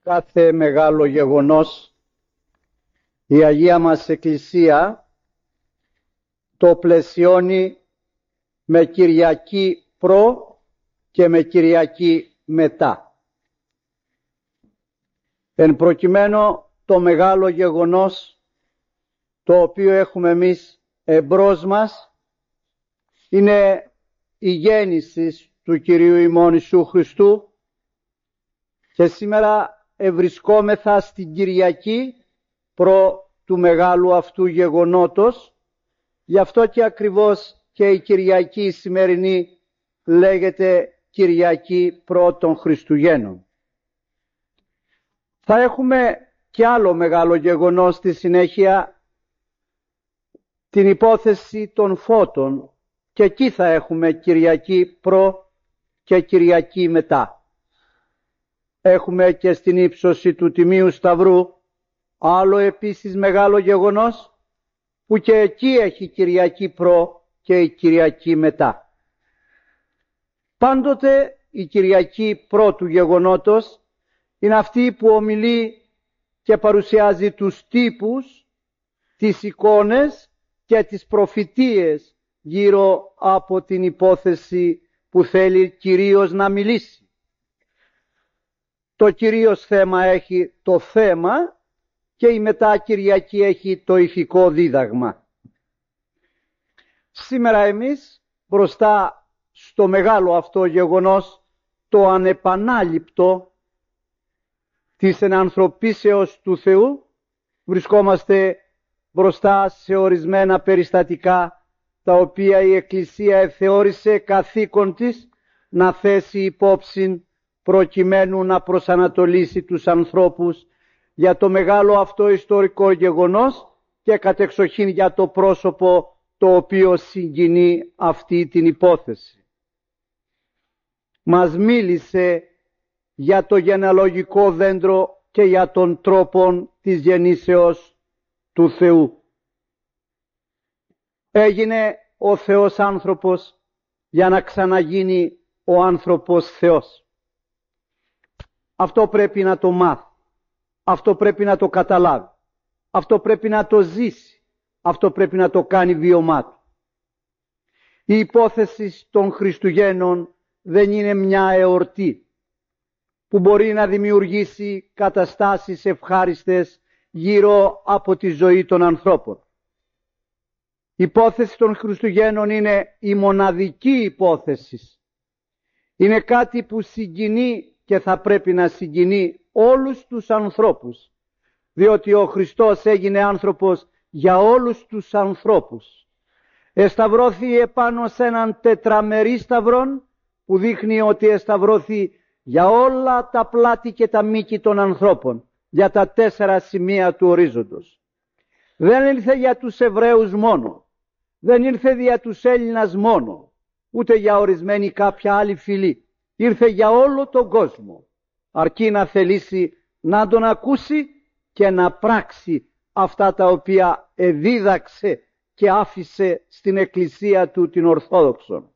κάθε μεγάλο γεγονός η Αγία μας Εκκλησία το πλαισιώνει με Κυριακή προ και με Κυριακή μετά. Εν προκειμένου το μεγάλο γεγονός το οποίο έχουμε εμείς εμπρός μας είναι η γέννηση του Κυρίου ημών Ιησού Χριστού και σήμερα ευρισκόμεθα στην Κυριακή προ του μεγάλου αυτού γεγονότος. Γι' αυτό και ακριβώς και η Κυριακή σημερινή λέγεται Κυριακή προ των Χριστουγέννων. Θα έχουμε και άλλο μεγάλο γεγονός στη συνέχεια, την υπόθεση των φώτων, και εκεί θα έχουμε Κυριακή προ και Κυριακή μετά. Έχουμε και στην ύψωση του Τιμίου Σταυρού άλλο επίσης μεγάλο γεγονός, που και εκεί έχει Κυριακή προ και η Κυριακή μετά. Πάντοτε η Κυριακή προ του γεγονότος είναι αυτή που ομιλεί και παρουσιάζει τους τύπους, τις εικόνες και τις προφητείες γύρω από την υπόθεση που θέλει κυρίως να μιλήσει. Το κυρίως θέμα έχει το θέμα και η μετά Κυριακή έχει το ηθικό δίδαγμα. Σήμερα εμείς μπροστά στο μεγάλο αυτό γεγονός, το ανεπανάληπτο της ενανθρωπίσεως του Θεού, βρισκόμαστε μπροστά σε ορισμένα περιστατικά τα οποία η Εκκλησία θεώρησε καθήκον της να θέσει υπόψη προκειμένου να προσανατολίσει τους ανθρώπους για το μεγάλο αυτό ιστορικό γεγονός και κατεξοχήν για το πρόσωπο το οποίο συγκινεί αυτή την υπόθεση. Μας μίλησε για το γενεαλογικό δέντρο και για τον τρόπο της γεννήσεως του Θεού. Έγινε ο Θεός άνθρωπος για να ξαναγίνει ο άνθρωπος Θεός. Αυτό πρέπει να το μάθει. Αυτό πρέπει να το καταλάβει. Αυτό πρέπει να το ζήσει. Αυτό πρέπει να το κάνει βίωμά του. Η υπόθεση των Χριστουγέννων δεν είναι μια εορτή που μπορεί να δημιουργήσει καταστάσεις ευχάριστες γύρω από τη ζωή των ανθρώπων. Η υπόθεση των Χριστουγέννων είναι η μοναδική υπόθεση. Είναι κάτι που συγκινεί και θα πρέπει να συγκινεί όλους τους ανθρώπους, διότι ο Χριστός έγινε άνθρωπος για όλους τους ανθρώπους. Εσταυρώθη επάνω σε έναν τετραμερή σταυρόν που δείχνει ότι εσταυρώθη για όλα τα πλάτη και τα μήκη των ανθρώπων, για τα 4 σημεία του ορίζοντος. Δεν ήρθε για τους Εβραίους μόνο, δεν ήρθε για τους Έλληνας μόνο, ούτε για ορισμένη κάποια άλλη φυλή. Ήρθε για όλο τον κόσμο, αρκεί να θελήσει να τον ακούσει και να πράξει αυτά τα οποία εδίδαξε και άφησε στην Εκκλησία του την Ορθόδοξον.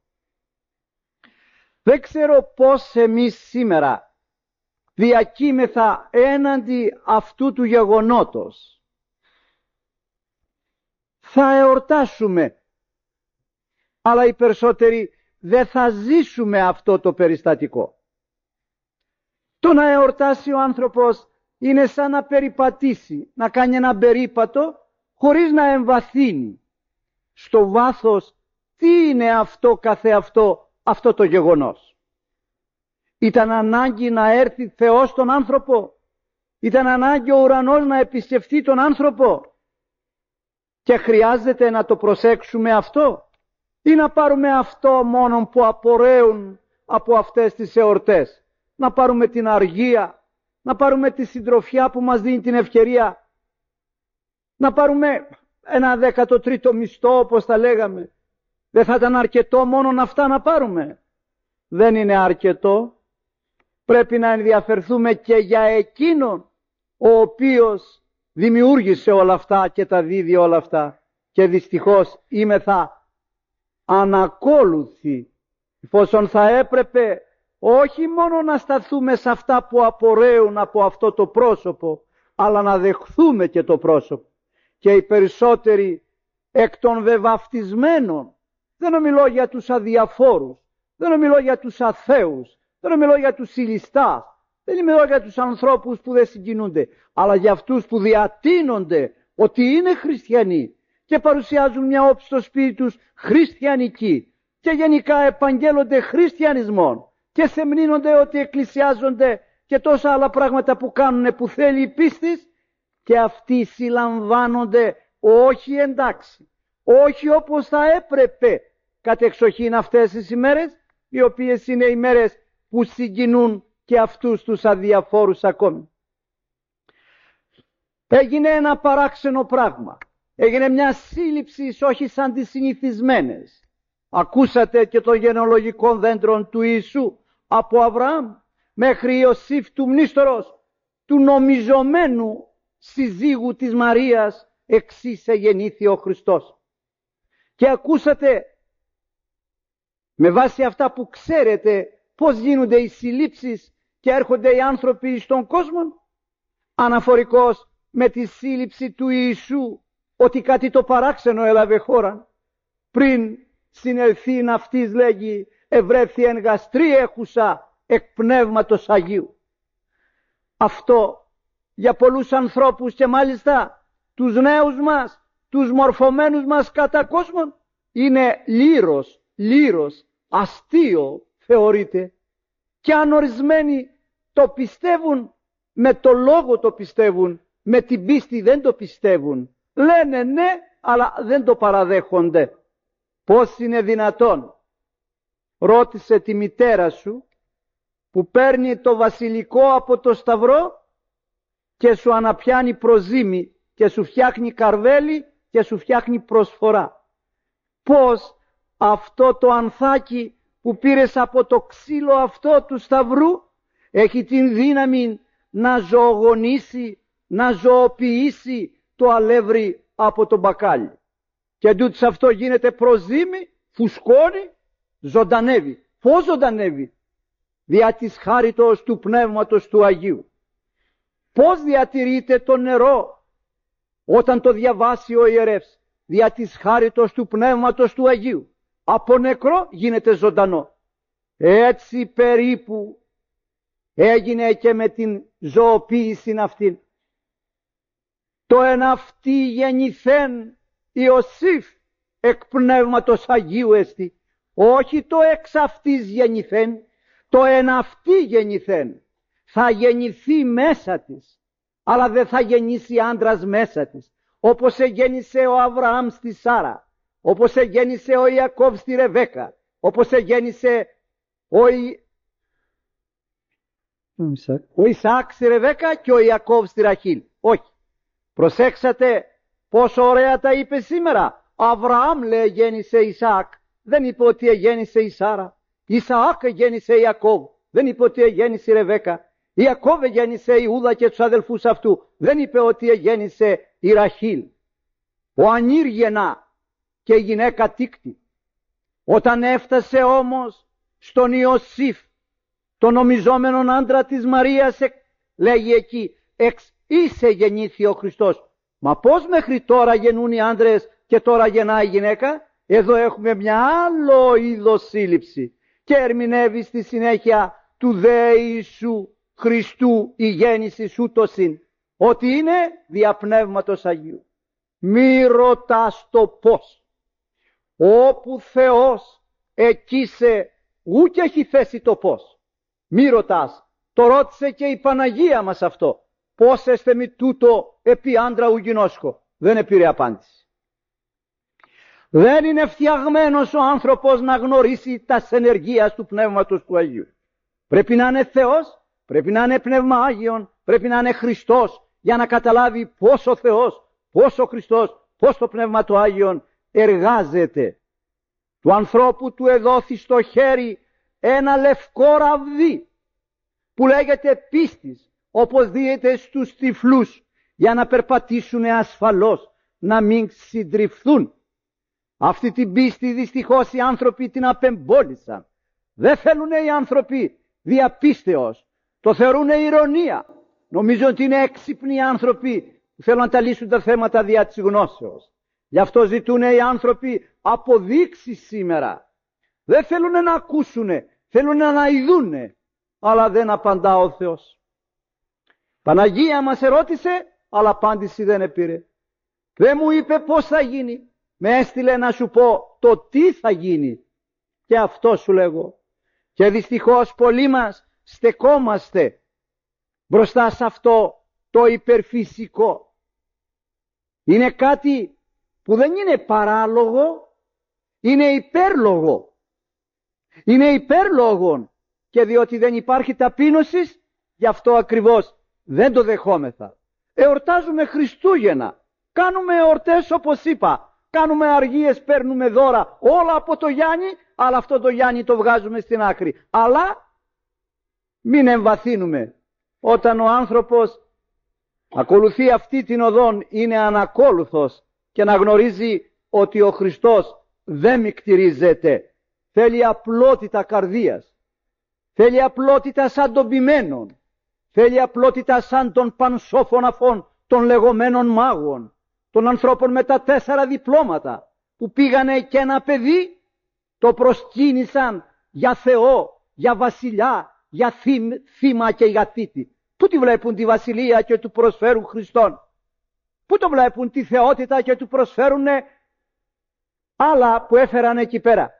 Δεν ξέρω πώς εμείς σήμερα διακείμεθα έναντι αυτού του γεγονότος. Θα εορτάσουμε, αλλά οι περισσότεροι δεν θα ζήσουμε αυτό το περιστατικό. Το να εορτάσει ο άνθρωπος είναι σαν να περιπατήσει, να κάνει ένα περίπατο χωρίς να εμβαθύνει στο βάθος τι είναι αυτό καθεαυτό αυτό το γεγονός. Ήταν ανάγκη να έρθει Θεός στον άνθρωπο, ήταν ανάγκη ο ουρανός να επισκεφτεί τον άνθρωπο και χρειάζεται να το προσέξουμε αυτό ή να πάρουμε αυτό μόνο που απορρέουν από αυτές τις εορτές. Να πάρουμε την αργία, να πάρουμε τη συντροφιά που μας δίνει την ευκαιρία, να πάρουμε ένα 13ο μισθό όπως τα λέγαμε. Δεν θα ήταν αρκετό μόνο αυτά να πάρουμε? Δεν είναι αρκετό. Πρέπει να ενδιαφερθούμε και για εκείνον ο οποίος δημιούργησε όλα αυτά και τα δίδει όλα αυτά. Και δυστυχώς είμεθα ανακόλουθοι, εφόσον θα έπρεπε όχι μόνο να σταθούμε σε αυτά που απορρέουν από αυτό το πρόσωπο, αλλά να δεχθούμε και το πρόσωπο. Και οι περισσότεροι εκ των βεβαυτισμένων, δεν ομιλώ για τους αδιαφόρους, δεν ομιλώ για τους αθέους, δεν ομιλώ για τους ηλιστάς, δεν ομιλώ για τους ανθρώπους που δεν συγκινούνται, αλλά για αυτούς που διατείνονται ότι είναι χριστιανοί και παρουσιάζουν μια όψη στο σπίτι τους χριστιανική και γενικά επαγγέλλονται χριστιανισμόν και σεμνύνονται ότι εκκλησιάζονται και τόσα άλλα πράγματα που κάνουν που θέλει η πίστης, και αυτοί συλλαμβάνονται όχι εντάξει, όχι όπως θα έπρεπε κατεξοχήν αυτές τις ημέρες, οι οποίες είναι οι μέρες που συγκινούν και αυτούς τους αδιαφόρους ακόμη. Έγινε ένα παράξενο πράγμα. Έγινε μια σύλληψη όχι σαν τις συνηθισμένες. Ακούσατε και των γενεολογικών δέντρων του Ιησού, από Αβραάμ μέχρι Ιωσήφ του Μνήστορος, του νομιζομένου συζύγου της Μαρίας, εξής εγεννήθη ο Χριστός. Και ακούσατε με βάση αυτά που ξέρετε πώς γίνονται οι συλλήψεις και έρχονται οι άνθρωποι στον κόσμο, αναφορικώς με τη σύλληψη του Ιησού, ότι κάτι το παράξενο έλαβε χώρα. Πριν συνελθήν αυτής, λέγει, ευρέθη εν γαστρή έχουσα εκ πνεύματος Αγίου. Αυτό για πολλούς ανθρώπους και μάλιστα τους νέους μας, τους μορφωμένους μας κατά κόσμον, είναι λύρος, αστείο θεωρείται. Και αν ορισμένοι το πιστεύουν, με το λόγο το πιστεύουν, με την πίστη δεν το πιστεύουν. Λένε ναι, αλλά δεν το παραδέχονται. Πώς είναι δυνατόν? Ρώτησε τη μητέρα σου που παίρνει το βασιλικό από το σταυρό και σου αναπιάνει προζύμι και σου φτιάχνει καρβέλι και σου φτιάχνει προσφορά. Πώς αυτό το ανθάκι που πήρες από το ξύλο αυτό του σταυρού έχει την δύναμη να ζωογονήσει, να ζωοποιήσει το αλεύρι από το μπακάλι. Και εντούτοις αυτό γίνεται προζύμι, φουσκώνει, ζωντανεύει. Πώς ζωντανεύει? Δια της χάριτος του Πνεύματος του Αγίου. Πώς διατηρείται το νερό όταν το διαβάσει ο ιερεύς? Δια της χάριτος του Πνεύματος του Αγίου. Από νεκρό γίνεται ζωντανό. Έτσι περίπου έγινε και με την ζωοποίηση αυτήν. Το εν αυτή γεννηθέν Ιωσήφ εκ Πνεύματος Αγίου εστι. Όχι το εξ αυτής γεννηθέν, το εν αυτή γεννηθέν. Θα γεννηθεί μέσα της, αλλά δεν θα γεννήσει άντρας μέσα της. Όπως εγέννησε ο Αβραάμ στη Σάρα, όπως εγέννησε ο Ιακώβ στη Ρεβέκα, όπως εγέννησε ο Ισαάκ στη Ρεβέκα και ο Ιακώβ στη Ραχήλ. Όχι. Προσέξατε πόσο ωραία τα είπε σήμερα. Αβραάμ λέει γέννησε Ισαάκ, δεν είπε ότι εγέννησε η Σάρα. Ισαάκ εγέννησε Ιακώβ, δεν είπε ότι εγέννησε η Ρεβέκα. Ιακώβ εγέννησε Ιούδα και τους αδελφούς αυτού, δεν είπε ότι εγέννησε η Ραχήλ. Ο Ανήρ γεννά και η γυναίκα τίκτη. Όταν έφτασε όμως στον Ιωσήφ, τον νομιζόμενον άντρα της Μαρίας, λέγει εκεί, εξ είσαι γεννήθη ο Χριστός. Μα πώς μέχρι τώρα γεννούν οι άντρες και τώρα γεννάει η γυναίκα? Εδώ έχουμε μια άλλο είδος σύλληψη και ερμηνεύει στη συνέχεια του δε Ιησού Χριστού η γέννηση σου το συν, ότι είναι δια Πνεύματος Αγίου. Μη ρωτάς το πώς. Όπου Θεός εκεί σε ούτε έχει θέσει το πώς. Μη ρωτάς. Το ρώτησε και η Παναγία μας αυτό. Πώς έστε μη τούτο επί άντρα ουγινόσκο? Δεν επήρε απάντηση. Δεν είναι φτιαγμένος ο άνθρωπος να γνωρίσει τα ενεργείας του Πνεύματος του Αγίου. Πρέπει να είναι Θεός, πρέπει να είναι Πνεύμα Άγιον, πρέπει να είναι Χριστός για να καταλάβει πώς ο Θεός, πώς ο Χριστός, πώς το Πνεύμα του Άγιον εργάζεται. Του ανθρώπου του εδόθη στο χέρι ένα λευκό ραβδί που λέγεται πίστης, όπως δίεται στους τυφλούς για να περπατήσουν ασφαλώς, να μην συντριφθούν. Αυτή την πίστη δυστυχώς οι άνθρωποι την απεμπόλησαν. Δεν θέλουν οι άνθρωποι διαπίστεως. Το θεωρούν ηρωνία. Νομίζω ότι είναι έξυπνοι άνθρωποι που θέλουν να τα λύσουν τα θέματα δια της γνώσεως. Γι' αυτό ζητούν οι άνθρωποι αποδείξεις σήμερα. Δεν θέλουν να ακούσουν, θέλουν να ειδούνε, αλλά δεν απαντά ο Θεός. Παναγία μας ερώτησε, αλλά απάντηση δεν επήρε. Δεν μου είπε πώς θα γίνει. Με έστειλε να σου πω το τι θα γίνει. Και αυτό σου λέγω. Και δυστυχώς πολλοί μας στεκόμαστε μπροστά σε αυτό το υπερφυσικό. Είναι κάτι που δεν είναι παράλογο, είναι υπέρλογο. Είναι υπέρλογον, και διότι δεν υπάρχει ταπείνωση, γι' αυτό ακριβώς δεν το δεχόμεθα. Εορτάζουμε Χριστούγεννα, κάνουμε εορτές όπως είπα, κάνουμε αργίες, παίρνουμε δώρα, όλα από το Γιάννη, αλλά αυτό το Γιάννη το βγάζουμε στην άκρη. Αλλά μην εμβαθύνουμε. Όταν ο άνθρωπος ακολουθεί αυτή την οδόν, είναι ανακόλουθος και να γνωρίζει ότι ο Χριστός δεν μικτηρίζεται. Θέλει απλότητα καρδίας. Θέλει απλότητα σαν των ποιμένων. Θέλει απλότητα σαν των πανσόφων αφών, των λεγόμενων μάγων, των ανθρώπων με τα 4 διπλώματα, που πήγανε και ένα παιδί το προσκύνησαν για Θεό, για βασιλιά, για θύμα και για θήτη. Πού τη βλέπουν τη βασιλεία και του προσφέρουν Χριστόν? Πού το βλέπουν τη θεότητα και του προσφέρουν άλλα που έφεραν εκεί πέρα?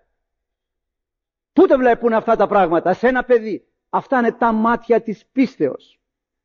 Πού το βλέπουν αυτά τα πράγματα σε ένα παιδί? Αυτά είναι τα μάτια της πίστεως.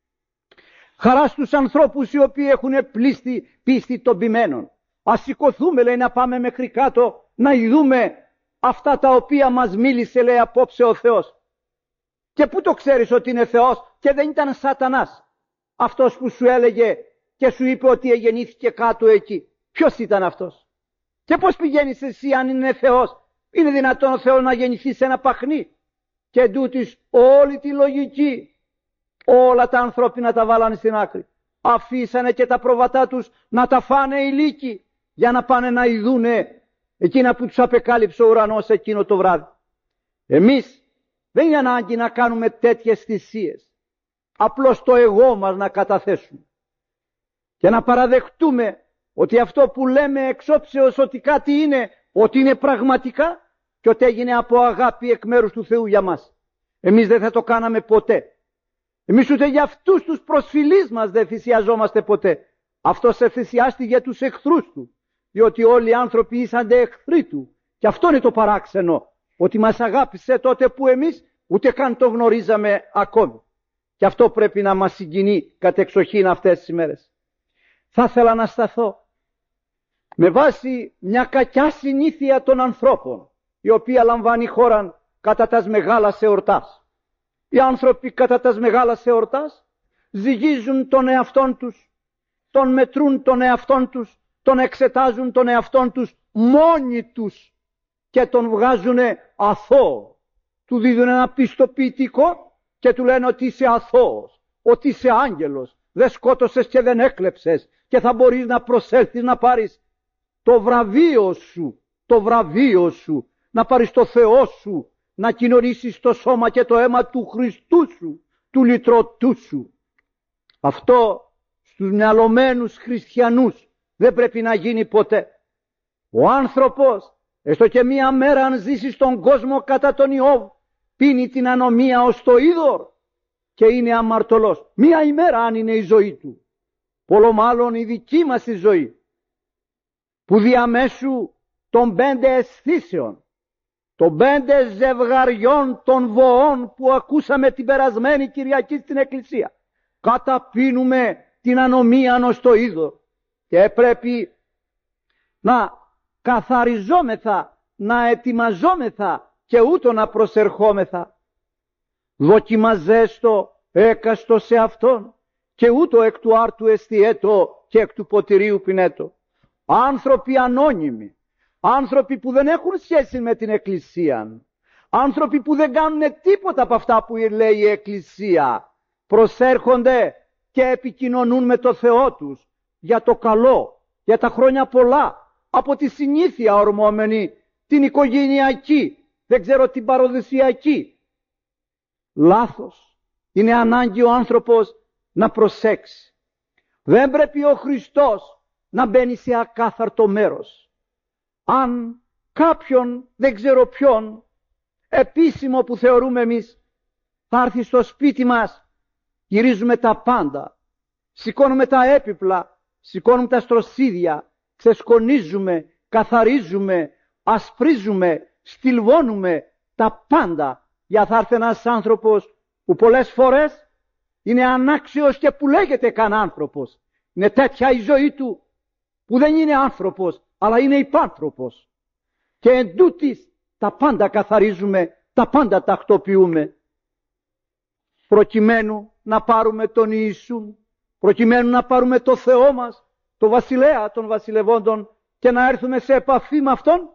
Χαρά στους ανθρώπους οι οποίοι έχουν πίστη των ποιμένων. Ας σηκωθούμε, λέει, να πάμε μέχρι κάτω να ειδούμε αυτά τα οποία μας μίλησε, λέει, απόψε ο Θεός. Και πού το ξέρεις ότι είναι Θεός και δεν ήταν Σατανάς αυτός που σου έλεγε και σου είπε ότι γεννήθηκε κάτω εκεί? Ποιος ήταν αυτός? Και πώς πηγαίνεις εσύ αν είναι Θεός? Είναι δυνατόν ο Θεός να γεννηθεί σε ένα παχνί? Και εντούτοις όλη τη λογική, όλα τα ανθρώπινα τα βάλανε στην άκρη. Αφήσανε και τα πρόβατά τους να τα φάνε οι λύκοι, για να πάνε να ειδούνε εκείνα που τους απεκάλυψε ο ουρανός εκείνο το βράδυ. Εμείς δεν είναι ανάγκη να κάνουμε τέτοιες θυσίες. Απλώς το εγώ μας να καταθέσουμε και να παραδεχτούμε ότι αυτό που λέμε εξόψεως ότι κάτι είναι, ότι είναι πραγματικά και ότι έγινε από αγάπη εκ μέρους του Θεού για μας. Εμείς δεν θα το κάναμε ποτέ. Εμείς ούτε για αυτούς τους προσφυλείς μας δεν θυσιαζόμαστε ποτέ. Αυτός θυσιάστηκε για τους εχθρούς του, διότι όλοι οι άνθρωποι ήσανται εχθροί του. Και αυτό είναι το παράξενο, ότι μας αγάπησε τότε που εμείς ούτε καν το γνωρίζαμε ακόμη. Και αυτό πρέπει να μας συγκινεί κατεξοχήν αυτές τις ημέρες. Θα ήθελα να σταθώ με βάση μια κακιά συνήθεια των ανθρώπων, η οποία λαμβάνει χώρα κατά τας μεγάλας εορτάς. Οι άνθρωποι κατά τας μεγάλας εορτάς ζυγίζουν τον εαυτόν τους, τον μετρούν τον εαυτόν τους, τον εξετάζουν τον εαυτόν τους μόνοι τους και τον βγάζουνε αθώο. Του δίδουν ένα πιστοποιητικό και του λένε ότι είσαι αθώος, ότι είσαι άγγελος, δεν σκότωσες και δεν έκλεψες και θα μπορείς να προσέλθεις να πάρεις το βραβείο σου, να πάρεις το Θεό σου, να κοινωνήσεις το σώμα και το αίμα του Χριστού σου, του λυτρωτού σου. Αυτό στους μυαλωμένους χριστιανούς δεν πρέπει να γίνει ποτέ. Ο άνθρωπος, έστω και μία μέρα αν ζήσει στον κόσμο κατά τον Ιώβ, πίνει την ανομία ως το είδωρ και είναι αμαρτωλός. Μία ημέρα αν είναι η ζωή του. Πολλό μάλλον η δική μας η ζωή, που διαμέσου των 5 αισθήσεων, των 5 ζευγαριών των βοών που ακούσαμε την περασμένη Κυριακή στην Εκκλησία, καταπίνουμε την ανομία ως το είδωρ και πρέπει να καθαριζόμεθα, να ετοιμαζόμεθα και ούτω να προσερχόμεθα. Δοκιμαζέστο έκαστο σε αυτόν και ούτω εκ του άρτου εστιέτο και εκ του ποτηρίου πινέτο. Άνθρωποι ανώνυμοι, άνθρωποι που δεν έχουν σχέση με την Εκκλησία, άνθρωποι που δεν κάνουν τίποτα από αυτά που λέει η Εκκλησία, προσέρχονται και επικοινωνούν με το Θεό τους για το καλό, για τα χρόνια πολλά, από τη συνήθεια ορμόμενη, την οικογενειακή, δεν ξέρω την παροδοσιακή. λάθος. Είναι ανάγκη ο άνθρωπος να προσέξει. Δεν πρέπει ο Χριστός να μπαίνει σε ακάθαρτο μέρος. Αν κάποιον, δεν ξέρω ποιον, επίσημο που θεωρούμε εμείς, θα έρθει στο σπίτι μας, γυρίζουμε τα πάντα, σηκώνουμε τα έπιπλα, σηκώνουμε τα στροσίδια, ξεσκονίζουμε, καθαρίζουμε, ασπρίζουμε, στυλβώνουμε τα πάντα, για θα έρθει ένας άνθρωπος που πολλές φορές είναι ανάξιος και που λέγεται καν άνθρωπος. Είναι τέτοια η ζωή του που δεν είναι άνθρωπος, αλλά είναι υπάνθρωπος. Και εν τούτης τα πάντα καθαρίζουμε, τα πάντα τακτοποιούμε, προκειμένου να πάρουμε τον Ιησούν, προκειμένου να πάρουμε το Θεό μας, το βασιλέα των βασιλευόντων, και να έρθουμε σε επαφή με Αυτόν.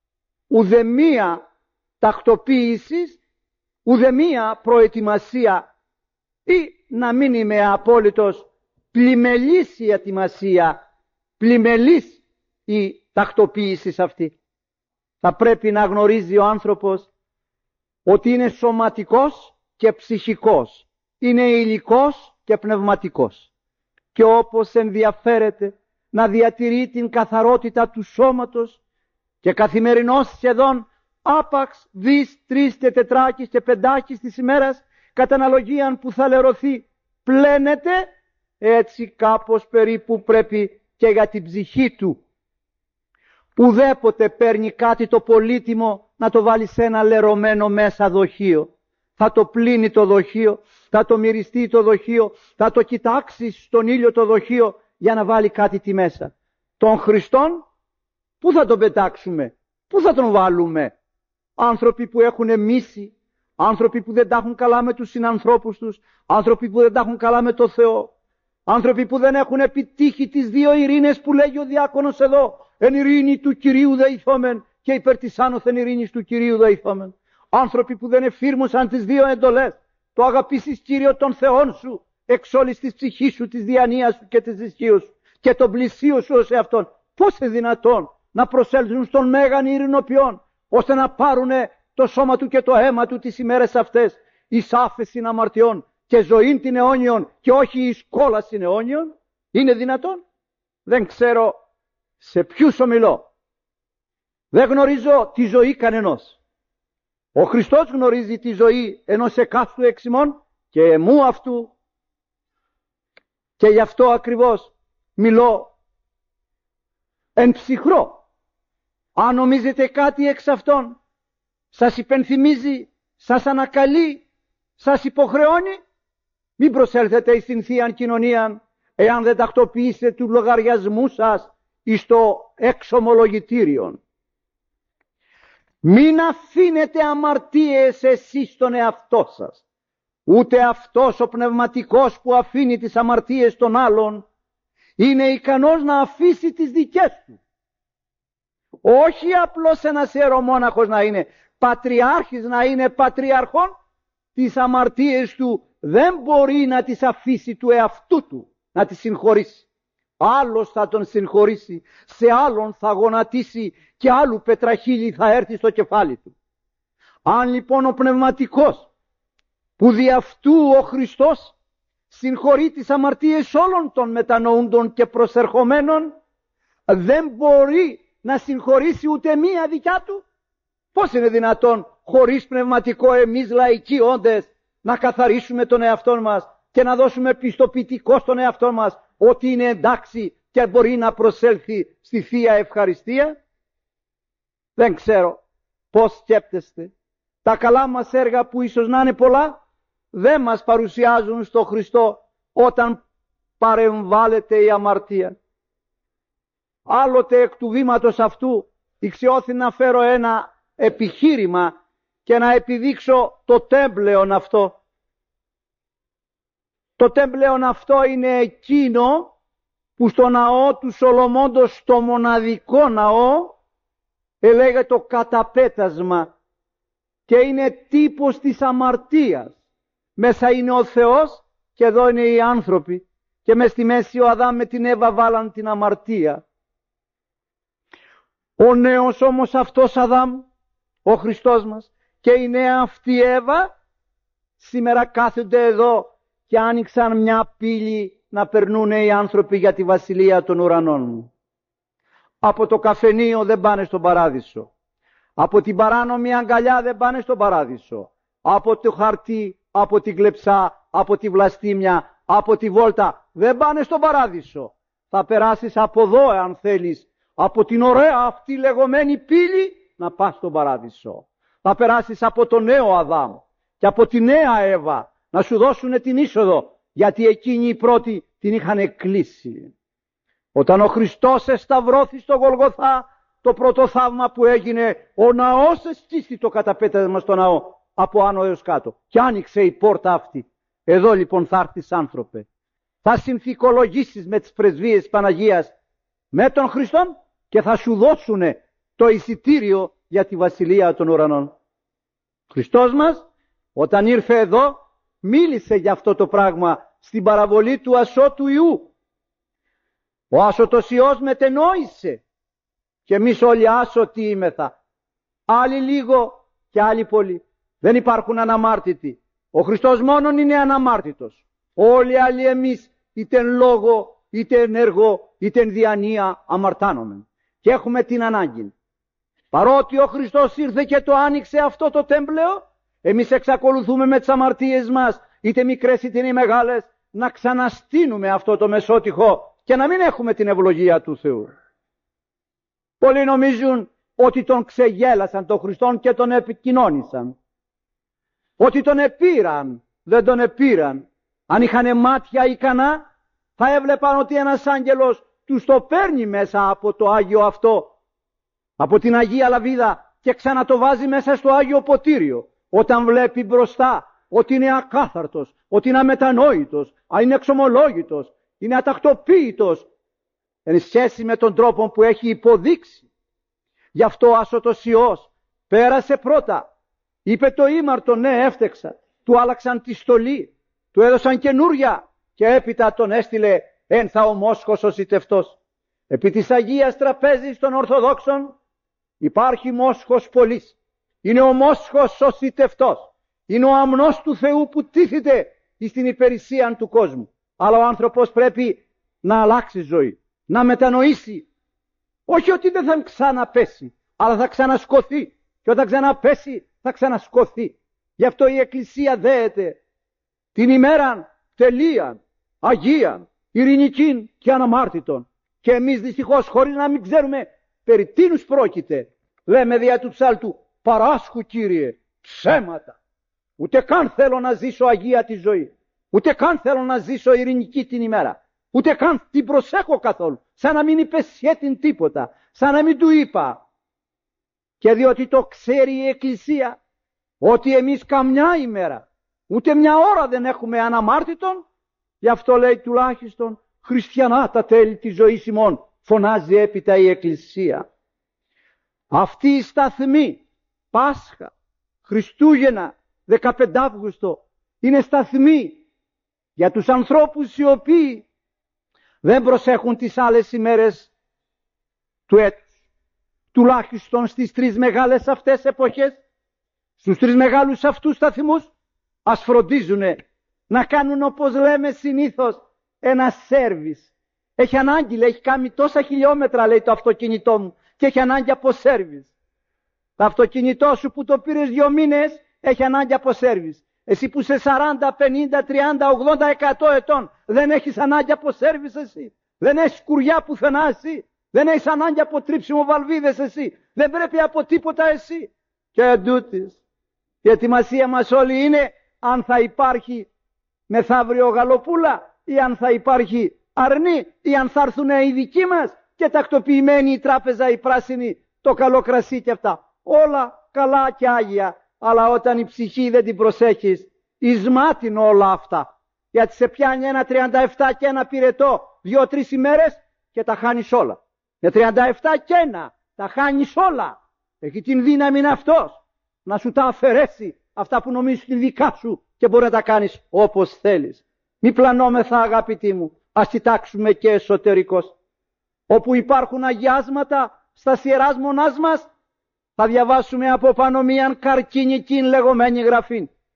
Ουδεμία τακτοποίησης, ουδεμία προετοιμασία, ή να μην είμαι απόλυτος, πλημελής η ετοιμασία, πλημελής η τακτοποίηση αυτή. Θα πρέπει να γνωρίζει ο άνθρωπος ότι είναι σωματικός και ψυχικός, είναι υλικός και πνευματικός, και όπως ενδιαφέρεται να διατηρεί την καθαρότητα του σώματος και καθημερινώς σχεδόν άπαξ δις 3 και 4 και 5 της ημέρας κατά αναλογίαν που θα λερωθεί πλένεται, έτσι κάπως περίπου πρέπει και για την ψυχή του. Ουδέποτε παίρνει κάτι το πολύτιμο να το βάλει σε ένα λερωμένο μέσα δοχείο. Θα το πλύνει το δοχείο, θα το μυριστεί το δοχείο, θα το κοιτάξει στον ήλιο το δοχείο για να βάλει κάτι τι μέσα. Τον Χριστόν πού θα τον πετάξουμε, πού θα τον βάλουμε? Άνθρωποι που έχουν μίση, άνθρωποι που δεν τα έχουν καλά με τους συνανθρώπους τους, άνθρωποι που δεν τα έχουν καλά με το Θεό, άνθρωποι που δεν έχουν επιτύχει τις 2 ειρήνες που λέγει ο διάκονος εδώ, εν ειρήνη του Κυρίου δεηθόμεν και υπέρ της άνωθεν ειρήνης του Κυρίου δεηθόμεν. Άνθρωποι που δεν εφήρμοσαν τις 2 εντολές, το αγαπήσεις Κύριο τον Θεόν σου εξ όλης της ψυχής σου, της διανοίας σου και της ισχύως σου, και τον πλησίο σου ως εαυτόν. Πώς είναι δυνατόν να προσέλθουν στον μέγαν ειρηνοποιόν, ώστε να πάρουνε το σώμα του και το αίμα του τις ημέρες αυτές, εις άφεσιν αμαρτιών και ζωήν την αιώνιον και όχι εις κόλασιν αιώνιον? Είναι δυνατόν? Δεν ξέρω σε ποιους ομιλώ. Δεν γνωρίζω τη ζωή κανενός. Ο Χριστός γνωρίζει τη ζωή ενός εκάστου εξ ημών και εμού αυτού, και γι' αυτό ακριβώς μιλώ εν ψυχρό. Αν νομίζετε κάτι εξ αυτών σας υπενθυμίζει, σας ανακαλεί, σας υποχρεώνει, μην προσέλθετε στην Θείαν Κοινωνία εάν δεν τακτοποιήσετε του λογαριασμού σας εις το εξομολογητήριον. Μην αφήνετε αμαρτίες εσείς στον εαυτό σας. Ούτε αυτός ο πνευματικός που αφήνει τις αμαρτίες των άλλων είναι ικανός να αφήσει τις δικές του. Όχι απλώς ένας ιερομόναχος να είναι, πατριάρχης να είναι πατριαρχόν, τις αμαρτίες του δεν μπορεί να τις αφήσει του εαυτού του, να τις συγχωρήσει. Άλλος θα τον συγχωρήσει, σε άλλον θα γονατίσει και άλλου πετραχύλι θα έρθει στο κεφάλι του. Αν λοιπόν ο πνευματικός που δι' αυτού ο Χριστός συγχωρεί τις αμαρτίες όλων των μετανοούντων και προσερχομένων, δεν μπορεί να συγχωρήσει ούτε μία δικιά του. Πώς είναι δυνατόν χωρίς πνευματικό εμείς λαϊκοί όντες να καθαρίσουμε τον εαυτό μας και να δώσουμε πιστοποιητικό στον εαυτό μας ότι είναι εντάξει και μπορεί να προσέλθει στη Θεία Ευχαριστία? Δεν ξέρω πώς σκέπτεστε. Τα καλά μας έργα που ίσως να είναι πολλά δεν μας παρουσιάζουν στο Χριστό όταν παρεμβάλλεται η αμαρτία. Άλλοτε εκ του βήματος αυτού ηξιώθη να φέρω ένα επιχείρημα και να επιδείξω το τέμπλεον αυτό. Το τέμπλεον αυτό είναι εκείνο που στο ναό του Σολομώντος, στο μοναδικό ναό, ελέγεται το καταπέτασμα και είναι τύπος της αμαρτίας. Μέσα είναι ο Θεός και εδώ είναι οι άνθρωποι, και μες στη μέση ο Αδάμ με την Εύα βάλαν την αμαρτία. Ο νέος όμως αυτός Αδάμ, ο Χριστός μας, και η νέα αυτή Εύα σήμερα κάθονται εδώ και άνοιξαν μια πύλη να περνούν οι άνθρωποι για τη βασιλεία των ουρανών. Από το καφενείο δεν πάνε στον παράδεισο. Από την παράνομη αγκαλιά δεν πάνε στον παράδεισο. Από το χαρτί, από την κλεψά, από τη βλαστήμια, από τη βόλτα δεν πάνε στον παράδεισο. Θα περάσεις από εδώ αν θέλεις, από την ωραία αυτή λεγόμενη πύλη να πας στον παράδεισο. Θα περάσεις από το νέο Αδάμ και από τη νέα Εύα να σου δώσουν την είσοδο, γιατί εκείνοι οι πρώτοι την είχαν κλείσει. Όταν ο Χριστός εσταυρώθη στο Γολγοθά, το πρώτο θαύμα που έγινε, ο ναός εσκίστη το καταπέτασμα στο ναό από άνω έως κάτω και άνοιξε η πόρτα αυτή. Εδώ λοιπόν θα έρθεις άνθρωπε, θα συνθηκολογήσεις με τις πρεσβείες Παναγίας με τον Χριστόν και θα σου δώσουν το εισιτήριο για τη βασιλεία των ουρανών. Ο Χριστός μας όταν ήρθε εδώ μίλησε για αυτό το πράγμα στην παραβολή του ασώτου Ιού. Ο άσωτος Υιός μετενόησε και εμείς όλοι άσωτοι είμεθα. Άλλοι λίγο και άλλοι πολύ. Δεν υπάρχουν αναμάρτητοι. Ο Χριστός μόνον είναι αναμάρτητος. Όλοι άλλοι εμείς είτε εν λόγω, είτε εν έργο, είτε εν διανία αμαρτάνομεν. Και έχουμε την ανάγκη. Παρότι ο Χριστός ήρθε και το άνοιξε αυτό το τέμπλεο, εμείς εξακολουθούμε με τις αμαρτίες μας, είτε μικρές είτε μεγάλες, να ξαναστείνουμε αυτό το μεσότυχο και να μην έχουμε την ευλογία του Θεού. Πολλοί νομίζουν ότι τον ξεγέλασαν τον Χριστόν και τον επικοινώνησαν. Ότι τον επήραν, δεν τον επήραν. Αν είχαν μάτια ικανά, θα έβλεπαν ότι ένας άγγελος τους το παίρνει μέσα από το Άγιο αυτό, από την Αγία Λαβίδα και ξανατο βάζει μέσα στο Άγιο Ποτήριο. Όταν βλέπει μπροστά ότι είναι ακάθαρτος, ότι είναι αμετανόητος, είναι εξομολόγητος, είναι ατακτοποίητος εν σχέση με τον τρόπο που έχει υποδείξει. Γι' αυτό ο άσωτος Υιός πέρασε πρώτα, είπε το ήμαρτο, ναι έφτεξα, του άλλαξαν τη στολή, του έδωσαν καινούρια και έπειτα τον έστειλε ένθα ο μόσχος ο σιτευτός. Επί της Αγίας Τραπέζης των Ορθοδόξων υπάρχει μόσχος πολλής. Είναι ο μόσχος ο σιτευτός. Είναι ο αμνός του Θεού που τίθεται στην υπηρεσία του κόσμου. Αλλά ο άνθρωπος πρέπει να αλλάξει ζωή, να μετανοήσει. Όχι ότι δεν θα ξαναπέσει, αλλά θα ξανασκοθεί. Και όταν ξαναπέσει θα ξανασκοθεί. Γι' αυτό η Εκκλησία δέεται την ημέραν τελείαν, αγίαν, ειρηνικήν και αναμάρτητον. Και εμείς δυστυχώς χωρίς να μην ξέρουμε περί τίνους πρόκειται, λέμε δια του ψάλτου, παράσχου Κύριε ψέματα. Ούτε καν θέλω να ζήσω αγία τη ζωή. Ούτε καν θέλω να ζήσω ειρηνική την ημέρα. Ούτε καν την προσέχω καθόλου. Σαν να μην υπεσχέτην τίποτα. Σαν να μην του είπα. Και διότι το ξέρει η Εκκλησία ότι εμείς καμιά ημέρα, ούτε μια ώρα δεν έχουμε αναμάρτητον, γι' αυτό λέει τουλάχιστον χριστιανά τα τέλη της ζωής ημών, φωνάζει έπειτα η Εκκλησία. Αυτή η σταθμή, Πάσχα, Χριστούγεννα, 15 Αύγουστο, είναι σταθμή για τους ανθρώπους οι οποίοι δεν προσέχουν τις άλλες ημέρες του έτους. Τουλάχιστον στις τρεις μεγάλες αυτές εποχές, στους τρεις μεγάλους αυτούς σταθμούς, ας φροντίζουνε να κάνουν όπως λέμε συνήθως ένα σέρβις. Έχει ανάγκη, λέει, έχει κάνει τόσα χιλιόμετρα, λέει, το αυτοκίνητό μου και έχει ανάγκη από σέρβις. Το αυτοκίνητό σου που το πήρες 2 μήνες έχει ανάγκη από σέρβις. Εσύ που σε 40, 50, 30, 80, 100 ετών δεν έχεις ανάγκη από σέρβις εσύ. Δεν έχεις κουριά πουθενά εσύ. Δεν έχεις ανάγκη από τρίψιμο βαλβίδες εσύ. Δεν πρέπει από τίποτα εσύ. Και εντούτοις η ετοιμασία μας όλη είναι αν θα υπάρχει μεθαύριο γαλοπούλα ή αν θα υπάρχει αρνή ή αν θα έρθουν οι δικοί μας και τακτοποιημένη η τράπεζα η πράσινη, το καλό κρασί και αυτά. Όλα καλά και άγια. Αλλά όταν η ψυχή δεν την προσέχεις, ισμάτιν όλα αυτά. Γιατί σε πιάνει ένα 37 και ένα πυρετό 2-3 ημέρες και τα χάνεις όλα. Με 37 και ένα τα χάνεις όλα. Έχει την δύναμη αυτός να σου τα αφαιρέσει αυτά που νομίζεις είναι δικά σου και μπορεί να τα κάνεις όπως θέλεις. Μη πλανόμεθα αγαπητοί μου, ας κοιτάξουμε και εσωτερικώς. Όπου υπάρχουν αγιάσματα στα ιεράς μονάς μας, θα διαβάσουμε από πάνω μίαν καρκίνικη λεγόμενη γραφή.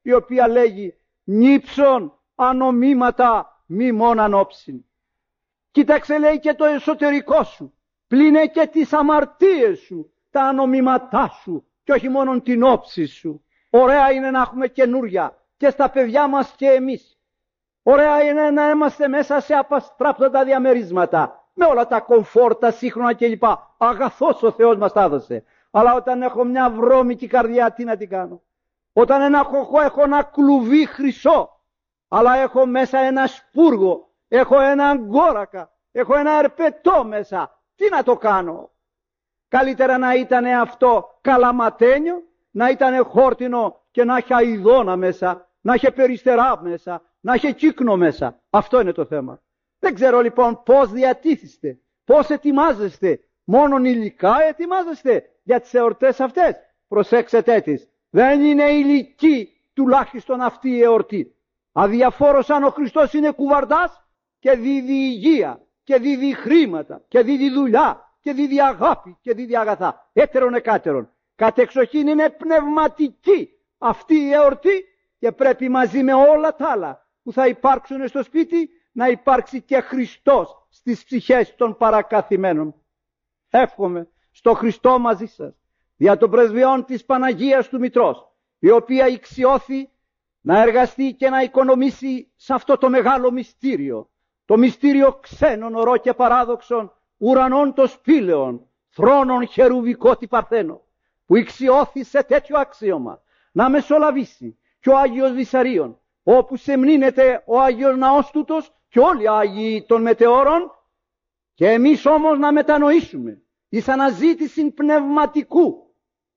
η οποία λέγει «Νύψον ανομήματα μη μόναν όψιν». Κοίταξε, λέει, και το εσωτερικό σου, πλύνε και τις αμαρτίες σου, τα ανομήματά σου και όχι μόνο την όψη σου. Ωραία είναι να έχουμε καινούρια και στα παιδιά μας και εμείς. Ωραία είναι να είμαστε μέσα σε απαστράπτοντα διαμερίσματα, με όλα τα κομφόρτα σύγχρονα κλπ. Αγαθός ο Θεός μας τα έδωσε. Αλλά όταν έχω μια βρώμικη καρδιά, τι να την κάνω? Όταν έχω ένα κλουβί χρυσό, αλλά έχω μέσα ένα σπούργο, έχω ένα αγκόρακα, έχω ένα ερπετό μέσα, τι να το κάνω? Καλύτερα να ήταν αυτό καλαματένιο, να ήταν χόρτινο και να έχει αηδώνα μέσα, να έχει περιστερά μέσα, να έχει κύκνο μέσα. Αυτό είναι το θέμα. Δεν ξέρω λοιπόν πώς διατίθεστε, πώς ετοιμάζεστε. Μόνον υλικά ετοιμάζεστε για τις εορτές αυτές? Προσέξετε τις. Δεν είναι υλική τουλάχιστον αυτή η εορτή. Αδιαφόρος αν ο Χριστός είναι κουβαρντάς και δίδει υγεία και δίδει χρήματα και δίδει δουλειά και δίδει αγάπη και δίδει αγαθά. Έτερον εκάτερον. Κατεξοχήν είναι πνευματική αυτή η εορτή και πρέπει μαζί με όλα τα άλλα που θα υπάρξουν στο σπίτι να υπάρξει και Χριστός στις ψυχές των παρακαθημένων. Εύχομαι στο Χριστό μαζί σας, δια των πρεσβειών της Παναγίας του Μητρός, η οποία ηξιώθη να εργαστεί και να οικονομήσει σε αυτό το μεγάλο μυστήριο, το μυστήριο ξένων ορό και παράδοξων, ουρανών των σπήλαιων, θρόνων χερουβικό τι παρθένο, που ηξιώθη σε τέτοιο αξίωμα να μεσολαβήσει και ο Άγιος Βυσαρίων, όπου σεμνύνεται ο Άγιος Ναός τούτος και όλοι οι Άγιοι των μετεώρων, και εμείς όμως να μετανοήσουμε εις αναζήτηση πνευματικού.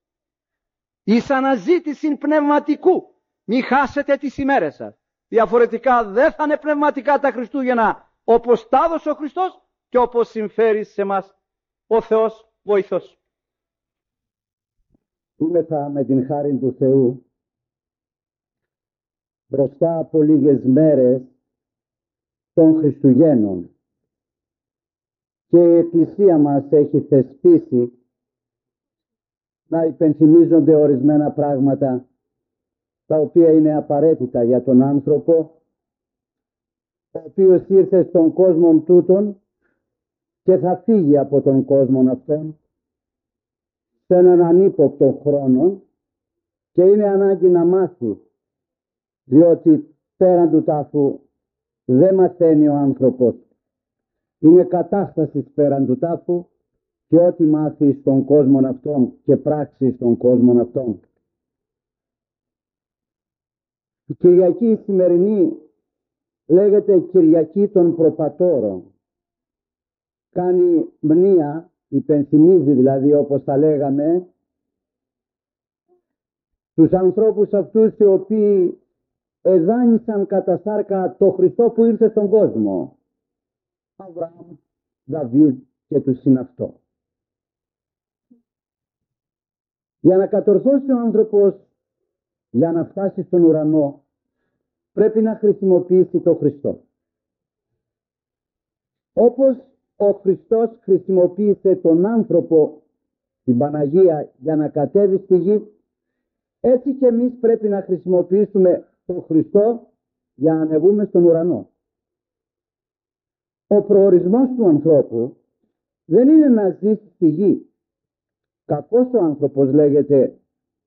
Εις αναζήτηση πνευματικού. Μη χάσετε τις ημέρες σας. Διαφορετικά δεν θα είναι πνευματικά τα Χριστούγεννα όπως τα έδωσε ο Χριστός και όπως συμφέρει σε μας ο Θεός βοηθός. Είμεθα με την χάρη του Θεού μπροστά από λίγες μέρες των Χριστουγέννων και η Εκκλησία μας έχει θεσπίσει να υπενθυμίζονται ορισμένα πράγματα τα οποία είναι απαραίτητα για τον άνθρωπο, ο οποίος ήρθε στον κόσμο τούτον και θα φύγει από τον κόσμο αυτόν σε έναν ανύποπτο χρόνο και είναι ανάγκη να μάθει, διότι πέραν του τάφου δεν μαθαίνει ο άνθρωπος. Είναι κατάσταση πέραν του τάφου και ό,τι μάθει στον κόσμο αυτόν και πράξει στον κόσμο αυτόν. Η Κυριακή η σημερινή λέγεται Κυριακή των Προπατώρων. Κάνει μνήα, υπενθυμίζει δηλαδή όπως τα λέγαμε, τους ανθρώπους αυτούς οι οποίοι εδάνησαν κατά σάρκα το Χριστό που ήρθε στον κόσμο. Αβραάμ, Δαβίδ και τους συναυτό. Για να κατορθώσει ο άνθρωπος, για να φτάσει στον ουρανό, πρέπει να χρησιμοποιήσει το Χριστό. Όπως ο Χριστός χρησιμοποίησε τον άνθρωπο, την Παναγία, για να κατέβει στη γη, έτσι και εμείς πρέπει να χρησιμοποιήσουμε τον Χριστό για να ανεβούμε στον ουρανό. Ο προορισμός του ανθρώπου δεν είναι να ζήσει στη γη. Κακός ο άνθρωπος λέγεται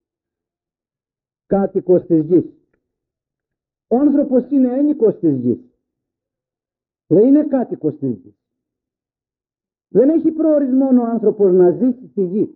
κάτοικος της γης. Ο άνθρωπος είναι ένικος της γης. Δεν είναι κάτοικος της γης. Δεν έχει προορισμό ο άνθρωπος να ζήσει στη γη.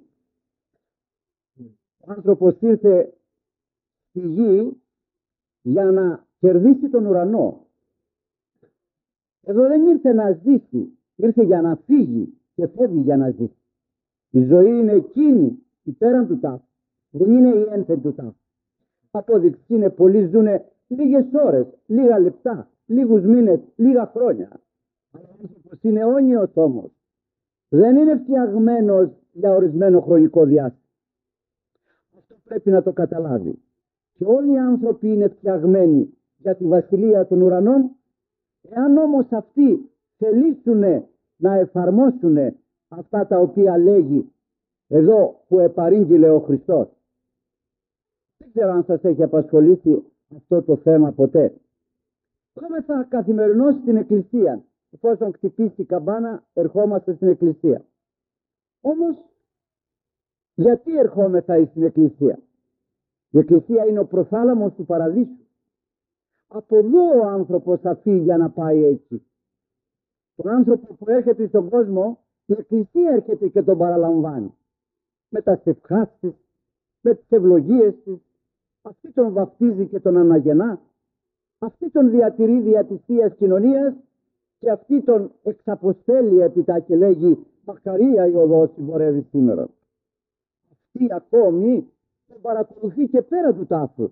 Ο άνθρωπος ήρθε στη γη για να κερδίσει τον ουρανό. Εδώ δεν ήρθε να ζήσει, ήρθε για να φύγει και φεύγει για να ζήσει. Η ζωή είναι εκείνη, η πέραν του τάφου. Δεν είναι η ένθεν του τάφου. Απόδειξη είναι πολλοί ζουνε λίγες ώρες, λίγα λεπτά, λίγους μήνες, λίγα χρόνια. Αλλά ο άνθρωπος είναι αιώνιος όμως. Δεν είναι φτιαγμένος για ορισμένο χρονικό διάστημα. Αυτό πρέπει να το καταλάβει. Και όλοι οι άνθρωποι είναι φτιαγμένοι για τη βασιλεία των ουρανών. Εάν όμως αυτοί θελήσουν να εφαρμόσουν αυτά τα οποία λέγει εδώ που επαρήγγειλε ο Χριστός. Δεν ξέρω αν σας έχει απασχολήσει αυτό το θέμα ποτέ. Κόμεθα καθημερινώς στην εκκλησία. Εφόσον χτυπήσει η καμπάνα, ερχόμαστε στην εκκλησία. Όμως, γιατί ερχόμεθα στην εκκλησία? Η εκκλησία είναι ο προθάλαμος του παραδείσου. Από εδώ ο άνθρωπος θα φύγει για να πάει έτσι. Τον άνθρωπο που έρχεται στον κόσμο, η εκκλησία έρχεται και τον παραλαμβάνει. Με τα στευχάς της, με τις ευλογίες της. Αυτή τον βαπτίζει και τον αναγεννά. Αυτή τον διατηρεί δια της Θείας Κοινωνίας και αυτή τον εξαποστέλει έπειτα και λέγει «Μακαρία η οδός συμπορεύει σήμερα». Αυτή ακόμη τον παρακολουθεί και πέρα του τάφου.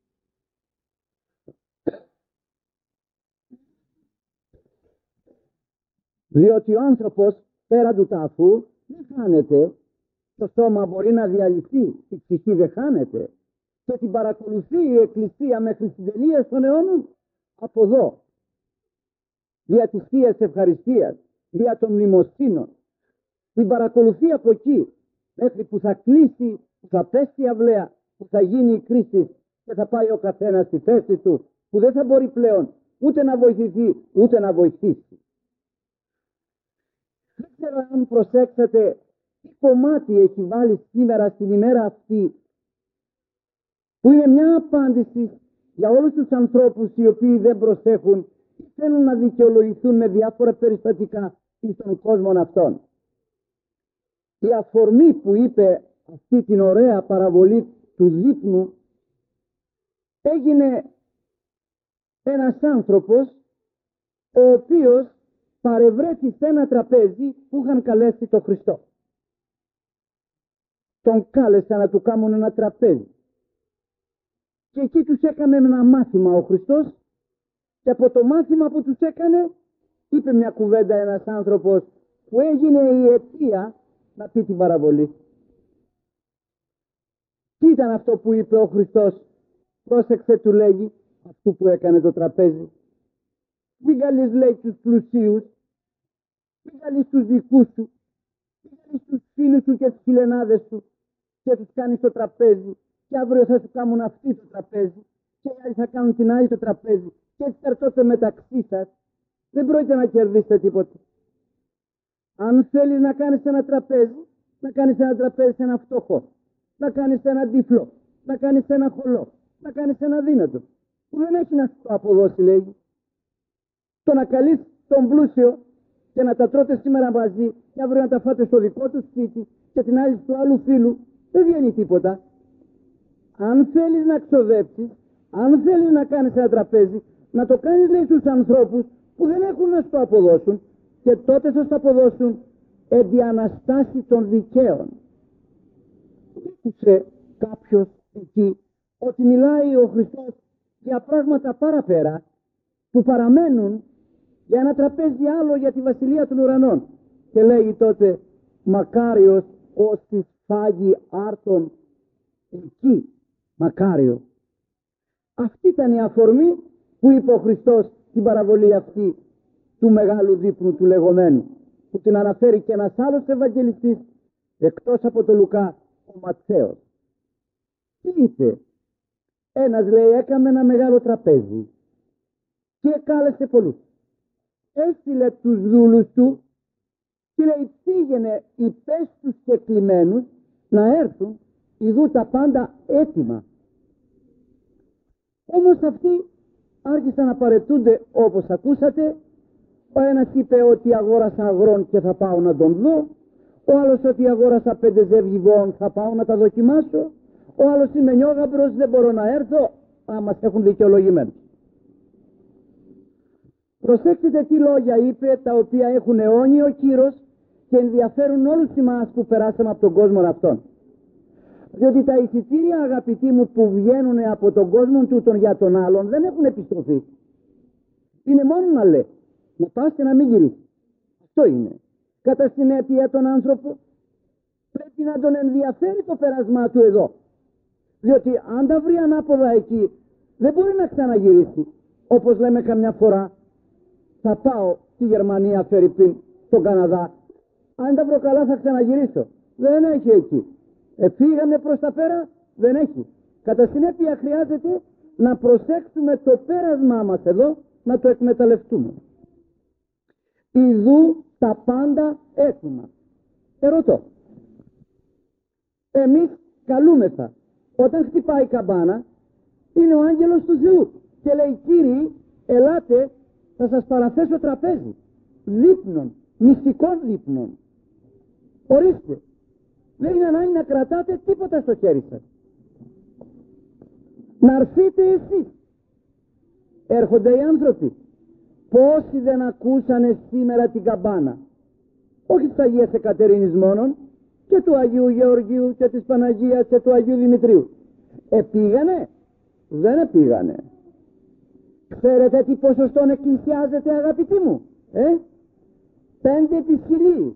Διότι ο άνθρωπος πέρα του τάφου δεν χάνεται, το σώμα μπορεί να διαλυθεί, η ψυχή δεν χάνεται και την παρακολουθεί η Εκκλησία μέχρι την τελεία των αιώνων από εδώ, δια της Θείας Ευχαριστίας, δια των μνημοσύνων. Την παρακολουθεί από εκεί μέχρι που θα κλείσει, που θα πέσει η αυλαία, που θα γίνει η κρίση και θα πάει ο καθένας στη θέση του, που δεν θα μπορεί πλέον ούτε να βοηθηθεί ούτε να βοηθήσει. Δεν ξέρω αν προσέξατε τι κομμάτι έχει βάλει σήμερα στην ημέρα αυτή, που είναι μια απάντηση για όλους τους ανθρώπους οι οποίοι δεν προσέχουν και θέλουν να δικαιολογηθούν με διάφορα περιστατικά στον κόσμο αυτών. Η αφορμή που είπε αυτή την ωραία παραβολή του δείπνου έγινε ένας άνθρωπος ο οποίος παρευρέθη σε ένα τραπέζι που είχαν καλέσει τον Χριστό. Τον κάλεσαν να του κάνουν ένα τραπέζι. Και εκεί τους έκανε ένα μάθημα ο Χριστός και από το μάθημα που τους έκανε είπε μια κουβέντα ένας άνθρωπος που έγινε η αιτία να πει την παραβολή. Τι ήταν αυτό που είπε ο Χριστός? Πρόσεξε, του λέγει, αυτού που έκανε το τραπέζι. Μην καλείς, λέει, τους πλουσίους, μην καλείς τους δικούς σου, μην καλείς τους φίλους σου και τις φιλενάδες σου και τους κάνεις το τραπέζι και αύριο θα σου κάνουν αυτοί το τραπέζι και οι άλλοι θα κάνουν την άλλη το τραπέζι και έτσι τερτώτε μεταξύ σας. Δεν πρόκειται να κερδίσετε τίποτα. Αν θέλεις να κάνεις ένα τραπέζι, να κάνεις ένα τραπέζι σε ένα φτωχό, να κάνεις ένα τυφλό, να κάνεις ένα χολό, να κάνεις ένα δύνατο που δεν έχει να σου το αποδώσει, λέγει. Το να καλείς τον πλούσιο και να τα τρώτε σήμερα μαζί και αύριο να τα φάτε στο δικό του σπίτι και την άλλη του άλλου φίλου, δεν βγαίνει τίποτα. Αν θέλεις να ξοδέψεις, αν θέλεις να κάνεις ένα τραπέζι, να το κάνεις, λέει, στους ανθρώπους που δεν έχουν να σου το αποδώσουν και τότε θα σου το αποδώσουν επί αναστάση των δικαίων. Άκουσε κάποιος εκεί ότι μιλάει ο Χριστός για πράγματα παραπέρα που παραμένουν για ένα τραπέζι άλλο για τη βασιλεία των ουρανών και λέγει τότε μακάριος όσοι φάγει άρτον εκεί, μακάριο. Αυτή ήταν η αφορμή που είπε ο Χριστός την παραβολή αυτή του μεγάλου δείπνου του λεγόμενου, που την αναφέρει και ένας άλλος Ευαγγελιστής εκτός από τον Λουκά, ο Ματθαίος. Τι είπε? Ένας, λέει, έκαμε ένα μεγάλο τραπέζι και κάλεσε πολλούς. Έστειλε τους δούλους του και λέει πήγαινε υπές τους κεκλημένους να έρθουν ειδού τα πάντα έτοιμα. Όμως αυτοί άρχισαν να παρετούνται όπως ακούσατε. Ο ένας είπε ότι αγόρασα αγρόν και θα πάω να τον δω. Ο άλλος ότι αγόρασα 5 ζεύγη βοών, θα πάω να τα δοκιμάσω. Ο άλλος είμαι νιόγαμπρος, δεν μπορώ να έρθω. Μας έχουν δικαιολογημένους. Προσέξτε τι λόγια είπε, τα οποία έχουν αιώνιο κύρος και ενδιαφέρουν όλους εμάς που περάσαμε από τον κόσμο αυτόν. Διότι τα εισιτήρια, αγαπητοί μου, που βγαίνουν από τον κόσμο τούτον για τον άλλον δεν έχουν επιστροφή. Είναι μόνο να λέει, να πας και να μην γυρίσεις. Αυτό είναι. Κατά συνέπεια τον άνθρωπο πρέπει να τον ενδιαφέρει το πέρασμά του εδώ. Διότι αν τα βρει ανάποδα εκεί δεν μπορεί να ξαναγυρίσει. Όπως λέμε καμιά φορά, θα πάω στη Γερμανία, φερειπίν, στον Καναδά. Αν τα βρω καλά θα ξαναγυρίσω. Δεν έχει εκεί. Φύγαμε προς τα πέρα, δεν έχει. Κατά συνέπεια χρειάζεται να προσέξουμε το πέρασμά μας εδώ, να το εκμεταλλευτούμε. Ιδού τα πάντα έτοιμα. Ερωτώ. Εμείς καλούμεθα. Όταν χτυπάει η καμπάνα, είναι ο άγγελος του Θεού και λέει, Κύριοι, ελάτε, θα σας παραθέσω τραπέζι δείπνων, μυστικών δείπνων. Ορίστε, δεν είναι ανάγκη να κρατάτε τίποτα στο χέρι σας. Να έρθείτε εσείς. Έρχονται οι άνθρωποι. Πόσοι δεν ακούσανε σήμερα την καμπάνα, όχι της Αγίας Εκατερίνης μόνον, και του Αγίου Γεωργίου και της Παναγίας και του Αγίου Δημητρίου. Επήγανε? Δεν επήγανε. Ξέρετε τι ποσοστόν εκκλησιάζεται, αγαπητοί μου? 5 της 1000.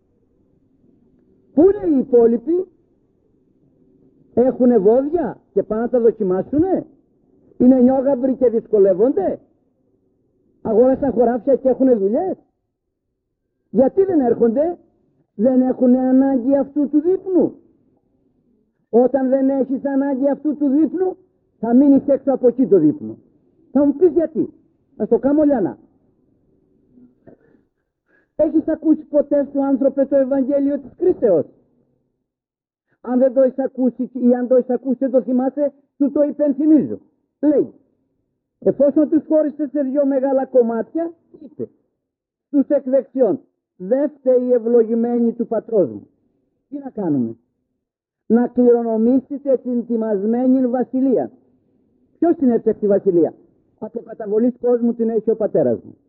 Πού είναι οι υπόλοιποι? Έχουνε βόδια και πάνε να τα δοκιμάσουνε? Είναι νιόγαμπροι και δυσκολεύονται? Αγόρασαν χωράφια και έχουνε δουλειές? Γιατί δεν έρχονται? Δεν έχουν ανάγκη αυτού του δείπνου. Όταν δεν έχεις ανάγκη αυτού του δείπνου, θα μείνεις έξω από εκεί το δείπνο. Θα μου πεις γιατί? Να στο κάνω λιανά. Έχεις ακούσει ποτέ σου, άνθρωπε, το Ευαγγέλιο της κρίσεως? Αν δεν το έχεις ακούσει ή αν το έχεις ακούσει δεν το θυμάσαι, σου το υπενθυμίζω. Λέει, εφόσον τους χώρισε σε 2 μεγάλα κομμάτια, είπε στους εκ δεξιών, δεν φταίει η ευλογημένη του πατρός μου. Τι να κάνουμε? Να κληρονομήσετε την τιμασμένη βασιλεία. Ποιος την έφτιαξε τη βασιλεία? Από καταβολής κόσμου την έχει ο πατέρας μου.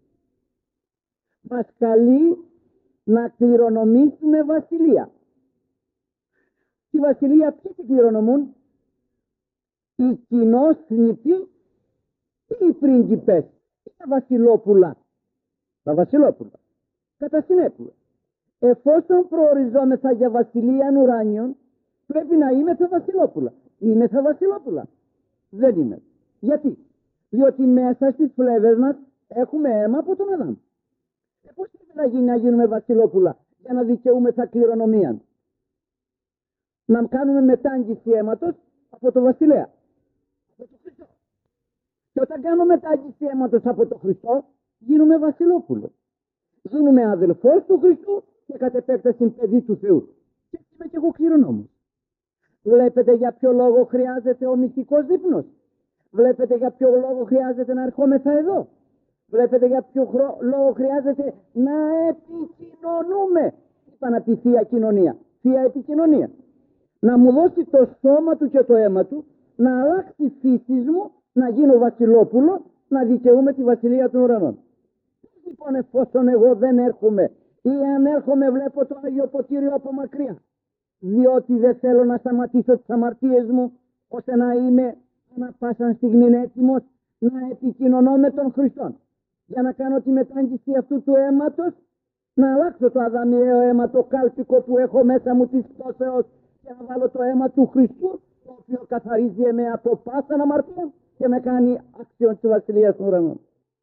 Μας καλεί να κληρονομήσουμε βασιλεία. Τη βασιλεία ποιοι την κληρονομούν? Οι κοινόσνητοι ή οι πρίγκιπες ή τα βασιλόπουλα? Τα βασιλόπουλα. Κατά συνέπεια, εφόσον προοριζόμεθα για βασιλείαν ουράνιων, πρέπει να είμαι θα βασιλόπουλα. Είμαι θα βασιλόπουλα? Δεν είμαι. Γιατί? Διότι μέσα στις φλέβες μας έχουμε αίμα από τον Αδάμ. Πώς πρέπει να γίνουμε βασιλόπουλα για να δικαιούμεθα κληρονομία? Να κάνουμε μετάγγιση αίματος από το βασιλέα, από το Χριστό. Και όταν κάνω μετάγγιση αίματος από το Χριστό, γίνουμε βασιλόπουλο. Γίνουμε αδελφός του Χριστού και κατ' επέκταση παιδί του Θεού. Και είμαι και εγώ κληρονόμος. Βλέπετε για ποιο λόγο χρειάζεται ο μυστικός δείπνος? Βλέπετε για ποιο λόγο χρειάζεται να ερχόμεθα εδώ? Βλέπετε για ποιο λόγο χρειάζεται να επικοινωνούμε? Είπα να πει θεία κοινωνία. Θεία επικοινωνία. Να μου δώσει το σώμα του και το αίμα του, να αλλάξει η φύση μου, να γίνω βασιλόπουλο, να δικαιούμαι τη βασιλεία των ουρανών. Λοιπόν, εφόσον εγώ δεν έρχομαι ή αν έρχομαι βλέπω το Άγιο Ποτήριο από μακριά, διότι δεν θέλω να σταματήσω τις αμαρτίες μου, ώστε να είμαι ανά πάσα στιγμή έτοιμος να επικοινωνώ με τον Χριστό, για να κάνω τη μετάγγιση αυτού του αίματος, να αλλάξω το αδαμιαίο αίμα, το κάλπικο που έχω μέσα μου της πτώσεως, και να βάλω το αίμα του Χριστού, το οποίο καθαρίζει εμέ από πάσα αμαρτία και με κάνει άξιον της βασιλείας των ουρανών.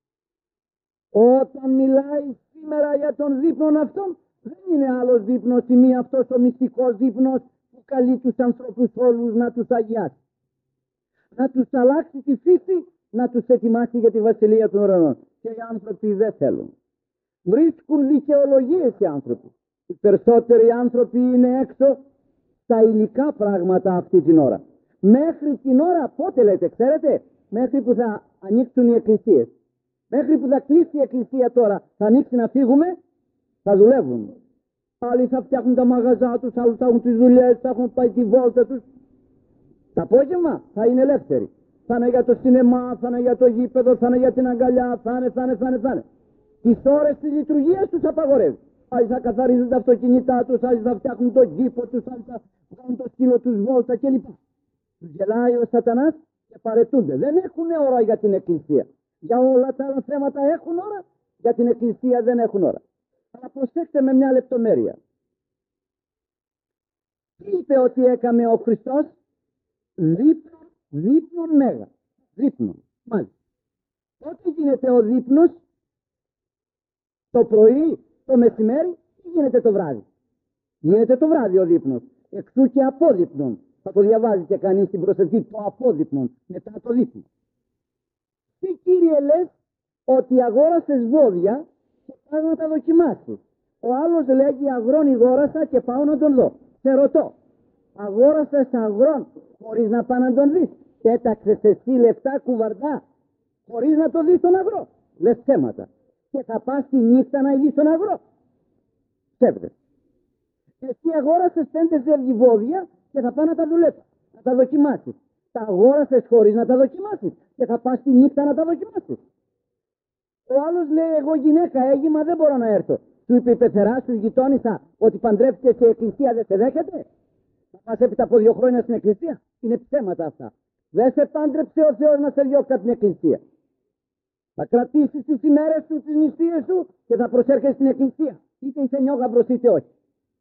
Όταν μιλάει σήμερα για τον δείπνον αυτόν, δεν είναι άλλος δείπνος ή μη αυτός ο μυστικός δείπνος που καλεί τους ανθρώπους όλους να τους αγιάσει, να τους αλλάξει τη φύση, να τους ετοιμάσει για τη βασιλεία των ουρανών. Και οι άνθρωποι δεν θέλουν. Βρίσκουν δικαιολογίες οι άνθρωποι. Οι περισσότεροι άνθρωποι είναι έξω στα υλικά πράγματα αυτή την ώρα. Μέχρι την ώρα πότε λέτε, ξέρετε? Μέχρι που θα ανοίξουν οι εκκλησίες. Μέχρι που θα κλείσει η εκκλησία τώρα, θα ανοίξει να φύγουμε, θα δουλεύουν. Άλλοι θα φτιάχνουν τα μαγαζά τους, άλλοι θα έχουν τις δουλειές, θα έχουν πάει τη βόλτα τους. Το απόγευμα θα είναι ελεύθεροι. Θα είναι για το σινεμά, θα είναι για το γήπεδο, θα είναι για την αγκαλιά, θα είναι. Τις ώρες της λειτουργίας τους απαγορεύει. Άλλοι θα καθαρίζουν τα αυτοκίνητά τους, άλλοι θα φτιάχνουν τον κήπο τους, άλλοι θα βγάλουν το σκύλο τους βόλτα κλπ. Τους γελάει ο σατανάς και παρετούνται. Δεν έχουν ώρα για την εκκλησία. Για όλα τα άλλα θέματα έχουν ώρα, για την εκκλησία δεν έχουν ώρα. Αλλά προσέξτε με μια λεπτομέρεια. Τι είπε ότι έκαμε ο Χριστός? Δείπνον μέγα. Δείπνον. Μάλιστα. Πότε γίνεται ο δείπνος? Το πρωί, το μεσημέρι ή γίνεται το βράδυ? Γίνεται το βράδυ ο δείπνος. Εξού και απόδειπνον. Θα το διαβάζει και κανείς στην προσευχή, το απόδειπνον μετά το δείπνο. Τι Κύριε λες ότι αγόρασες βόδια και πάω να τα δοκιμάσεις? Ο άλλος λέγει αγρόν αγόρασα και πάω να τον δω. Σε ρωτώ, αγόρασες αγρόν χωρίς να πάω να τον δεις? Έταξες εσύ λεφτά κουβαρδά χωρίς να το δεις τον αγρό? Λες θέματα. Και θα πας τη νύχτα να δεις τον αγρό? Ψεύδες. Εσύ αγόρασες 5 ζευγιβόδια και θα πας να τα δουλέψεις, να τα δοκιμάσεις. Τα αγόρασες χωρίς να τα δοκιμάσεις και θα πας τη νύχτα να τα δοκιμάσεις. Ο άλλος λέει εγώ γυναίκα έγιμα δεν μπορώ να έρθω. Του είπε η πεθερά σου, η γειτόνισσα, ότι παντρεύτηκε σε εκκλησία δεν σε δέχεται? Θα πας έπειτα από 2 χρόνια στην εκκλησία? Είναι ψέματα αυτά. Δεν σε πάντρεψε ο Θεός να σε διώξει από την εκκλησία. Θα κρατήσεις τις ημέρες σου, τις νηστείες σου και θα προσέρχεσαι στην εκκλησία. Είτε είσαι νιόγαμπρος είτε όχι.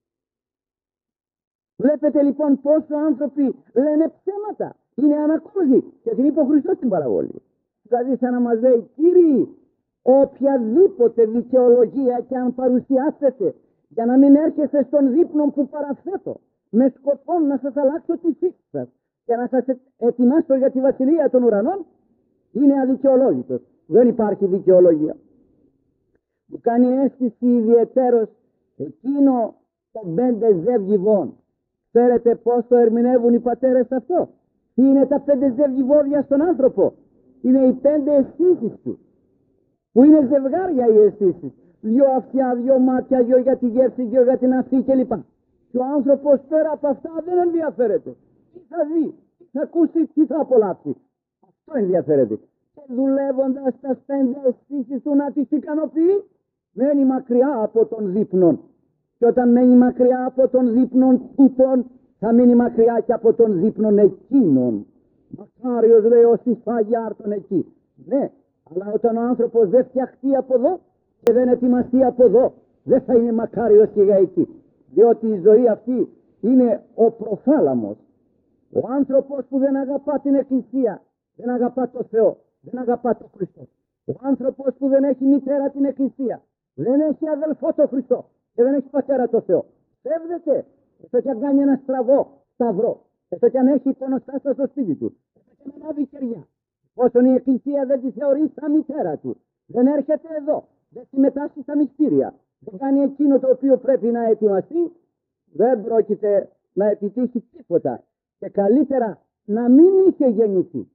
Βλέπετε λοιπόν πόσο άνθρωποι λένε ψέματα. Είναι ανακούδοι και την είπε ο Χριστός στην παραβολή. Δηλαδή σαν να μας λέει Κύριοι, οποιαδήποτε δικαιολογία και αν παρουσιάσετε για να μην έρχεστε στον δείπνο που παραθέτω με σκοπό να σας αλλάξω τη φύση σας και να σας ετοιμάσω για τη βασιλεία των ουρανών, είναι αδικαιολόγητος. Δεν υπάρχει δικαιολογία. Μου κάνει αίσθηση ιδιαιτέρως εκείνο των 5 ζεύγιβων. Ξέρετε πώς το ερμηνεύουν οι πατέρες αυτό? Τι είναι τα 5 ζεύγιβόδια στον άνθρωπο? Είναι οι 5 αισθήσεις του, που είναι ζευγάρια οι αισθήσεις. 2 αυτιά, 2 μάτια, 2 για τη γεύση, 2 για την αφή κλπ. Και ο άνθρωπος πέρα από αυτά δεν ενδιαφέρεται. Τι θα δει, τι θα ακούσει, τι θα απολαύσει. Αυτό ενδιαφέρεται. Και δουλεύοντας τα 5 αισθήσεις του να τις ικανοποιεί, μένει μακριά από τον δείπνον. Και όταν μένει μακριά από τον δείπνον τούτον, θα μείνει μακριά και από τον δείπνον εκείνον. Μακάριος λέει όσοι φάγει άρτον εκεί. Ναι, αλλά όταν ο άνθρωπος δεν φτιαχτεί από εδώ και δεν ετοιμαστεί από εδώ, δεν θα είναι μακάριος και για εκεί. Διότι η ζωή αυτή είναι ο προφάλαμος. Ο άνθρωπος που δεν αγαπά την Εκκλησία, δεν αγαπά το Θεό, δεν αγαπά το Χριστό. Ο άνθρωπος που δεν έχει μητέρα την Εκκλησία, δεν έχει αδελφό το Χριστό και δεν έχει πατέρα το Θεό, ψεύδεται. Έστω κι αν κάνει ένα στραβό σταυρό, έστω κι αν έχει εικονοστάσιο στο σπίτι του, έστω κι αν ανάβει κεριά, όσον η Εκκλησία δεν τη θεωρεί σαν μητέρα του, δεν έρχεται εδώ, δεν συμμετάσχει στα μυστήρια, δεν κάνει εκείνο το οποίο πρέπει να ετοιμαστεί, δεν πρόκειται να επιτύχει τίποτα. Και καλύτερα να μην είχε γεννηθεί.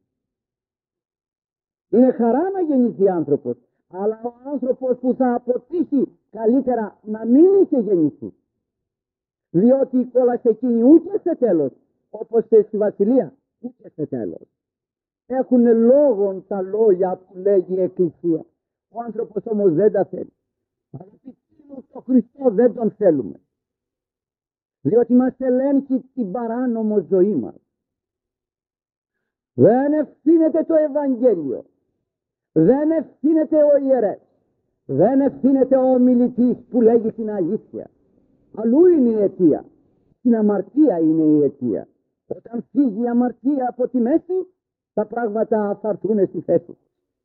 Είναι χαρά να γεννηθεί άνθρωπος, αλλά ο άνθρωπος που θα αποτύχει καλύτερα να μην είχε γεννηθεί. Διότι η κόλαση εκείνη ούτε σε τέλος, όπως και στη βασιλεία, ούτε σε τέλος. Έχουν λόγον τα λόγια που λέγει η Εκκλησία. Ο άνθρωπος όμως δεν τα θέλει. Αγαπητοί μου, τον Χριστό δεν τον θέλουμε. Διότι μας ελέγχει την παράνομο ζωή μας. Δεν ευθύνεται το Ευαγγέλιο. Δεν ευθύνεται ο ιερέας. Δεν ευθύνεται ο ομιλητής που λέγει την αλήθεια. Αλλού είναι η αιτία. Στην αμαρτία είναι η αιτία. Όταν φύγει η αμαρτία από τη μέση, τα πράγματα θα έρθουν στη θέση.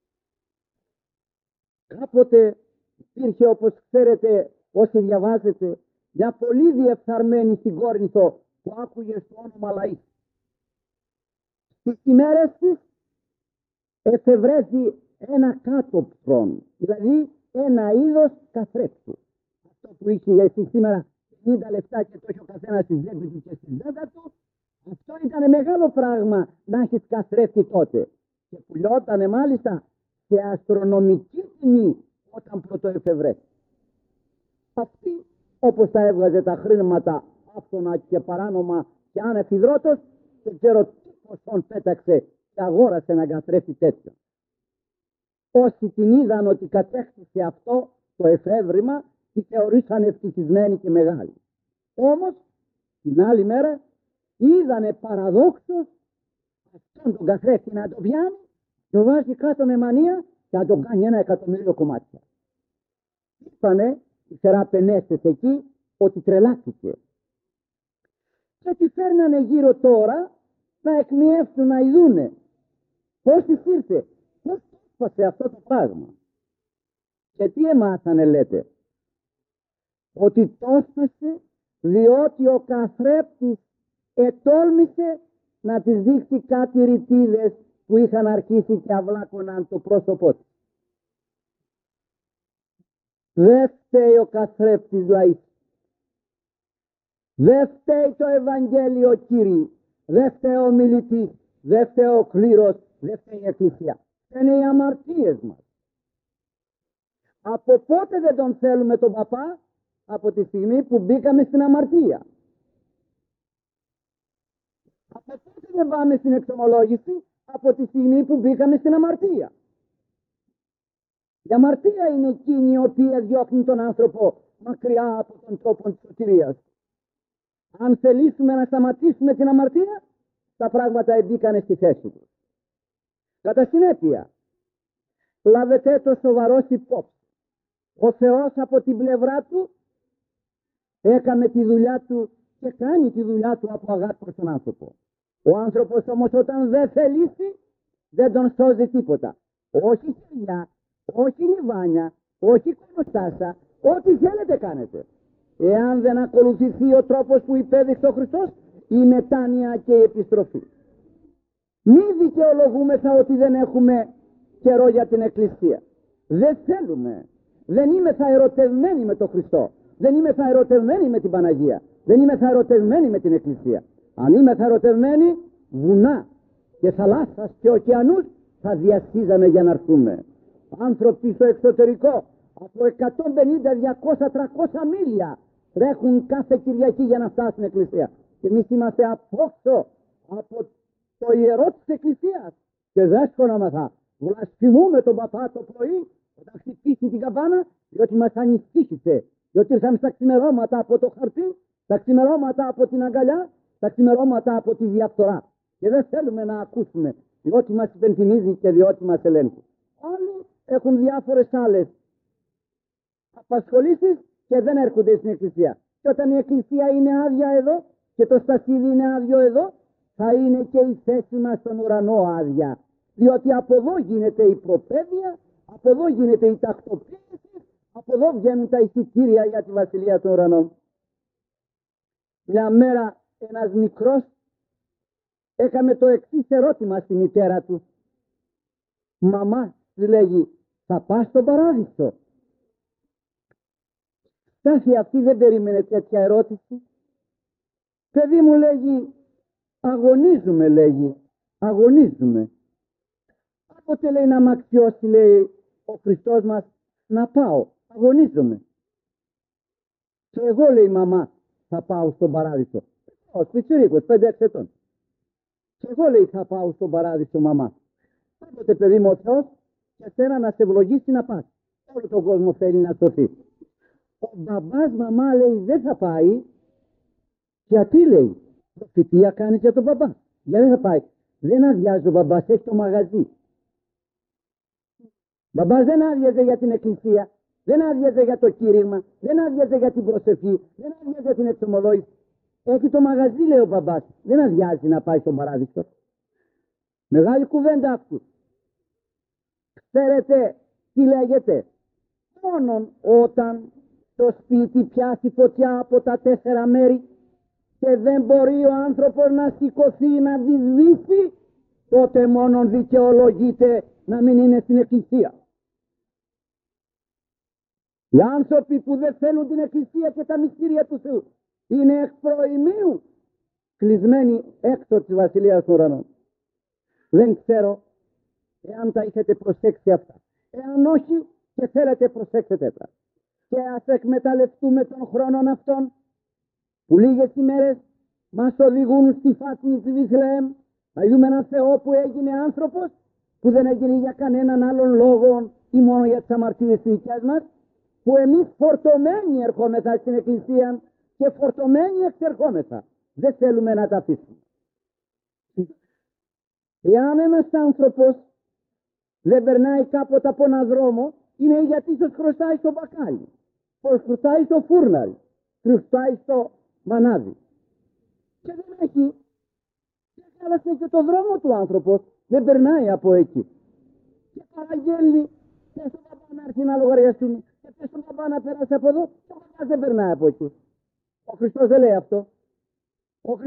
Κάποτε υπήρχε, όπως ξέρετε όσοι διαβάζετε, μια πολύ διεφθαρμένη στην Κόρινθο που άκουγε στο όνομα Λαΐς. Στις ημέρες της εφευρέθη ένα κάτωπτρον, δηλαδή ένα είδος καθρέφτου. Αυτό που είχε εσύ σήμερα 50 λεπτά και το έχει ο καθένας στη τσέπη του και στη ζέτα του, αυτό ήταν μεγάλο πράγμα να έχεις καθρέφτη τότε. Και πουλιότανε μάλιστα σε αστρονομική τιμή όταν πρώτο εφευρέθη. Αυτή, όπως τα έβγαζε τα χρήματα άφθονα και παράνομα και ανεφιδρότος, δεν ξέρω τι ποσόν πέταξε και αγόρασε να καθρέφτη τέτοιο. Όσοι την είδαν ότι κατέκτησε αυτό το εφεύρημα, τη θεωρήσαν ευτυχισμένοι και μεγάλοι. Όμως, την άλλη μέρα, είδανε παραδόξως αυτόν τον καθρέφτη να το πιάνει, το βάζει κάτω με μανία και να τον κάνει 1.000.000 κομμάτια. Είπανε οι θεραπενέστες εκεί ότι τρελάθηκε. Και τι φέρνανε γύρω τώρα να εκμιεύσουν, να ειδούνε πώς της ήρθε, πώς έσπασε αυτό το πράγμα. Και τι εμάθανε λέτε? Ότι το έσπασε διότι ο καθρέπτης ετόλμησε να της δείξει κάτι ρητίδες που είχαν αρχίσει και αυλάκωναν το πρόσωπό της. Δεν φταίει ο καθρέφτης λαής. Δεν φταίει το Ευαγγέλιο Κύριε. Δεν φταίει ο μιλητής. Δεν φταίει ο κλήρος. Δεν φταίει η Εκκλησία. Είναι οι αμαρτίες μας. Από πότε δεν τον θέλουμε τον παπά? Από τη στιγμή που μπήκαμε στην αμαρτία. Από πότε δεν πάμε στην εξομολόγηση? Από τη στιγμή που μπήκαμε στην αμαρτία. Η αμαρτία είναι εκείνη η οποία διώχνει τον άνθρωπο μακριά από τον τόπο της σωτηρίας. Αν θελήσουμε να σταματήσουμε την αμαρτία, τα πράγματα εμπήκανε στη θέση του. Κατά συνέπεια, λάβετε το σοβαρός υπόψη. Ο Θεός από την πλευρά του έκαμε τη δουλειά του και κάνει τη δουλειά του από αγάπη προς τον άνθρωπο. Ο άνθρωπος όμως όταν δεν θελήσει, δεν τον σώζει τίποτα. Όχι χιλιά, όχι λιβάνια, όχι κονοστάσα, ό,τι θέλετε κάνετε. Εάν δεν ακολουθηθεί ο τρόπος που υπέδειξε ο Χριστός, η μετάνοια και η επιστροφή. Μη δικαιολογούμεθα ότι δεν έχουμε καιρό για την Εκκλησία. Δεν θέλουμε. Δεν είμαι θα ερωτευμένοι με τον Χριστό. Δεν είμαι θα ερωτευμένοι με την Παναγία. Δεν είμαι θα ερωτευμένοι με την Εκκλησία. Αν είμαι θα ερωτευμένοι, βουνά και θαλάσσας και ωκεανούς θα διασχίζαμε για να έρθουμε. Άνθρωποι στο εξωτερικό από 150, 200, 300 μίλια τρέχουν κάθε Κυριακή για να φτάσουν στην Εκκλησία. Και εμείς είμαστε απόξω από το ιερό της Εκκλησίας και δεν σχολόμαθα. Βλασφημούμε τον παπά το πρωί όταν χτυπήσει την καμπάνα, διότι μας ανησύχησε, διότι ήρθαμε στα ξημερώματα από το χαρτί, στα ξημερώματα από την αγκαλιά, στα ξημερώματα από τη διαφθορά. Και δεν θέλουμε να ακούσουμε, διότι μας υπενθυμίζει και διότι μας ελέγχει. Όλοι έχουν διάφορες άλλες απασχολήσεις και δεν έρχονται στην Εκκλησία. Και όταν η Εκκλησία είναι άδεια εδώ και το στασίδι είναι άδειο εδώ, θα είναι και η θέση μας στον ουρανό άδεια. Διότι από εδώ γίνεται η προπαίδεια, από εδώ γίνεται η τακτοποίηση, από εδώ βγαίνουν τα εισιτήρια για τη Βασιλεία των Ουρανών. Μια μέρα ένας μικρός έκαμε το εξής ερώτημα στη μητέρα του. Μαμά, του λέγει, θα πας στον παράδεισο? Στάθη αυτή δεν περίμενε τέτοια ερώτηση. Παιδί μου, λέγει, αγωνίζουμε, λέγει, αγωνίζουμε. Όποτε λέει να μ' αξιώσει, λέει ο Χριστός μας, να πάω, αγωνίζομαι. Και εγώ, λέει, μαμά, θα πάω στον παράδεισο. Ο πιτσιρίκος, 5-6 ετών. Και εγώ, λέει, θα πάω στον παράδεισο, μαμά. Όποτε, παιδί μου, ο Θεός και σένα να σε ευλογήσει να πας. Όλο τον κόσμο θέλει να σωθεί. Ο μπαμπάς, μαμά, λέει, δεν θα πάει. Γιατί, λέει, προφητεία κάνει για τον μπαμπά. Γιατί δεν θα πάει? Δεν αδειάζει ο μπαμπάς, έχει το μαγαζί. Μπαμπάς δεν άδειαζε για την Εκκλησία, δεν άδειαζε για το κήρυγμα, δεν άδειαζε για την προσευχή, δεν άδειαζε για την εξομολόγηση. Έχει το μαγαζί, λέει ο μπαμπάς, δεν αδειάζει να πάει στον παράδεισο. Μεγάλη κουβέντα αυτή. Ξέρετε τι λέγεται? Μόνον όταν το σπίτι πιάσει φωτιά από τα 4 μέρη και δεν μπορεί ο άνθρωπος να σηκωθεί να τη σβήσει, τότε μόνον δικαιολογείται να μην είναι στην Εκκλησία. Οι άνθρωποι που δεν θέλουν την Εκκλησία και τα μυστήρια του Θεού είναι εκ προημίου κλεισμένοι έξω της Βασιλείας των Ουρανών. Δεν ξέρω εάν τα έχετε προσέξει αυτά. Εάν όχι και θέλετε, προσέξτε τα. Και ας εκμεταλλευτούμε τον χρόνο αυτόν που λίγες ημέρες μας οδηγούν στη φάτνη της Βηθλεέμ, να δούμε έναν Θεό που έγινε άνθρωπος, που δεν έγινε για κανέναν άλλον λόγο ή μόνο για τις αμαρτίες της δικές μας, που εμείς φορτωμένοι ερχόμεθα στην Εκκλησία και φορτωμένοι εξερχόμεθα. Δεν θέλουμε να τα αφήσουμε. Εάν ένας άνθρωπος δεν περνάει κάποτε από έναν δρόμο, είναι γιατί ίσως χρωστάει στο μπακάλι, χρωστάει στο φούρναρι, χρωστάει στο μανάδι. Και δεν έχει, και χάλασε και το δρόμο του άνθρωπος, δεν περνάει από εκεί. Και παραγγέλνει, και στον παπά να έρθει να λογαριαστούν, και στον παπά να περάσει από εδώ, και ο παπάς δεν περνάει από εκεί. Ο Χριστός δεν λέει αυτό. Ο Χριστός λέει,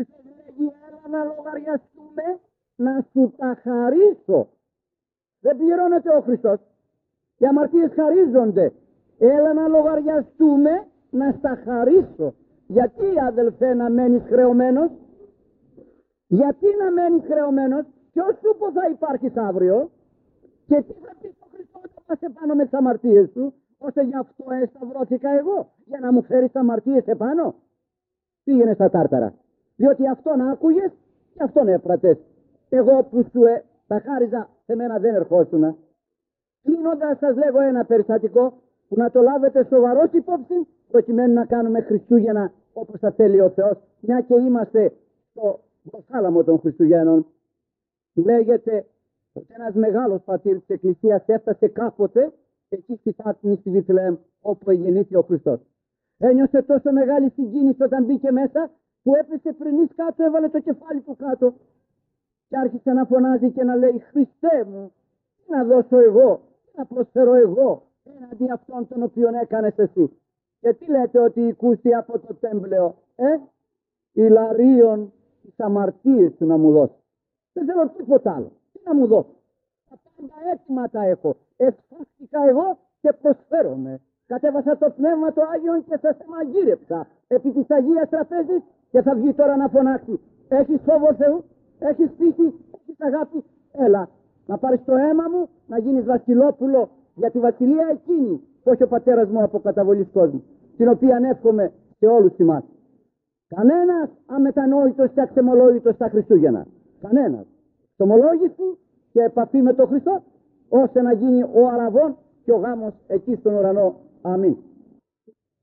λέγει έλα να λογαριαστούμε να σου τα χαρίσω. Δεν πληρώνεται ο Χριστός. Οι αμαρτίες χαρίζονται. Έλα να λογαριαστούμε να στα χαρίσω. Γιατί αδελφέ να μένεις χρεωμένος? Γιατί να μένεις χρεωμένος? Ποιος σου που θα υπάρχεις αύριο? Και τι θα πεις στον Χριστό όταν πας επάνω με τις αμαρτίες σου? Ώστε γι' αυτό εσταυρώθηκα εγώ, για να μου φέρεις αμαρτίες επάνω. Πήγαινε στα τάρταρα. Διότι αυτόν άκουγες και αυτόν έφρατες. Εγώ που σου τα χάριζα, σε μένα δεν ερχόσουνα. Κλείνοντας σας λέγω ένα περιστατικό που να το λάβετε σοβαρός υπόψη, προκειμένου να κάνουμε Χριστούγεννα όπως θα θέλει ο Θεός, μια και είμαστε στο θάλαμο των Χριστουγέννων. Λέγεται ότι ένας μεγάλος πατήρ της Εκκλησίας έφτασε κάποτε εκεί στη Φάτνη στη Βιθλεέμ, όπου γεννήθη ο Χριστός. Ένιωσε τόσο μεγάλη συγκίνηση όταν μπήκε μέσα, που έπεσε πριν κάτω, έβαλε το κεφάλι του κάτω και άρχισε να φωνάζει και να λέει: Χριστέ μου, τι να δώσω εγώ, τι να προσφέρω εγώ έναντι αυτών των οποίων έκανες εσύ? Και τι λέτε ότι οικούστη από το τέμπλεο? Ηλαρίων τις αμαρτίες του να μου δώσει. Δεν θέλω τίποτα άλλο. Τι να μου δώσει? Τα πάντα έτοιμα τα έχω. Εσφάστηκα εγώ και προσφέρομαι. Κατέβασα το Πνεύμα το Άγιον και σας μαγείρεψα επί της Αγίας Τραπέζης και θα βγει τώρα να φωνάξει: έχεις φόβο Θεού, έχεις πίστη, έχεις αγάπη? Έλα να πάρεις το αίμα μου, να γίνεις βασιλόπουλο για τη βασιλεία εκείνη που έχει ο πατέρας μου από καταβολής κόσμου, την οποία εύχομαι σε όλους εμάς. Κανένας αμετανόητος και αξεμολόγητος στα Χριστούγεννα. Κανένας. Στομολόγηση και επαφή με τον Χριστό, ώστε να γίνει ο αραβών και ο γάμος εκεί στον ουρανό. Αμήν.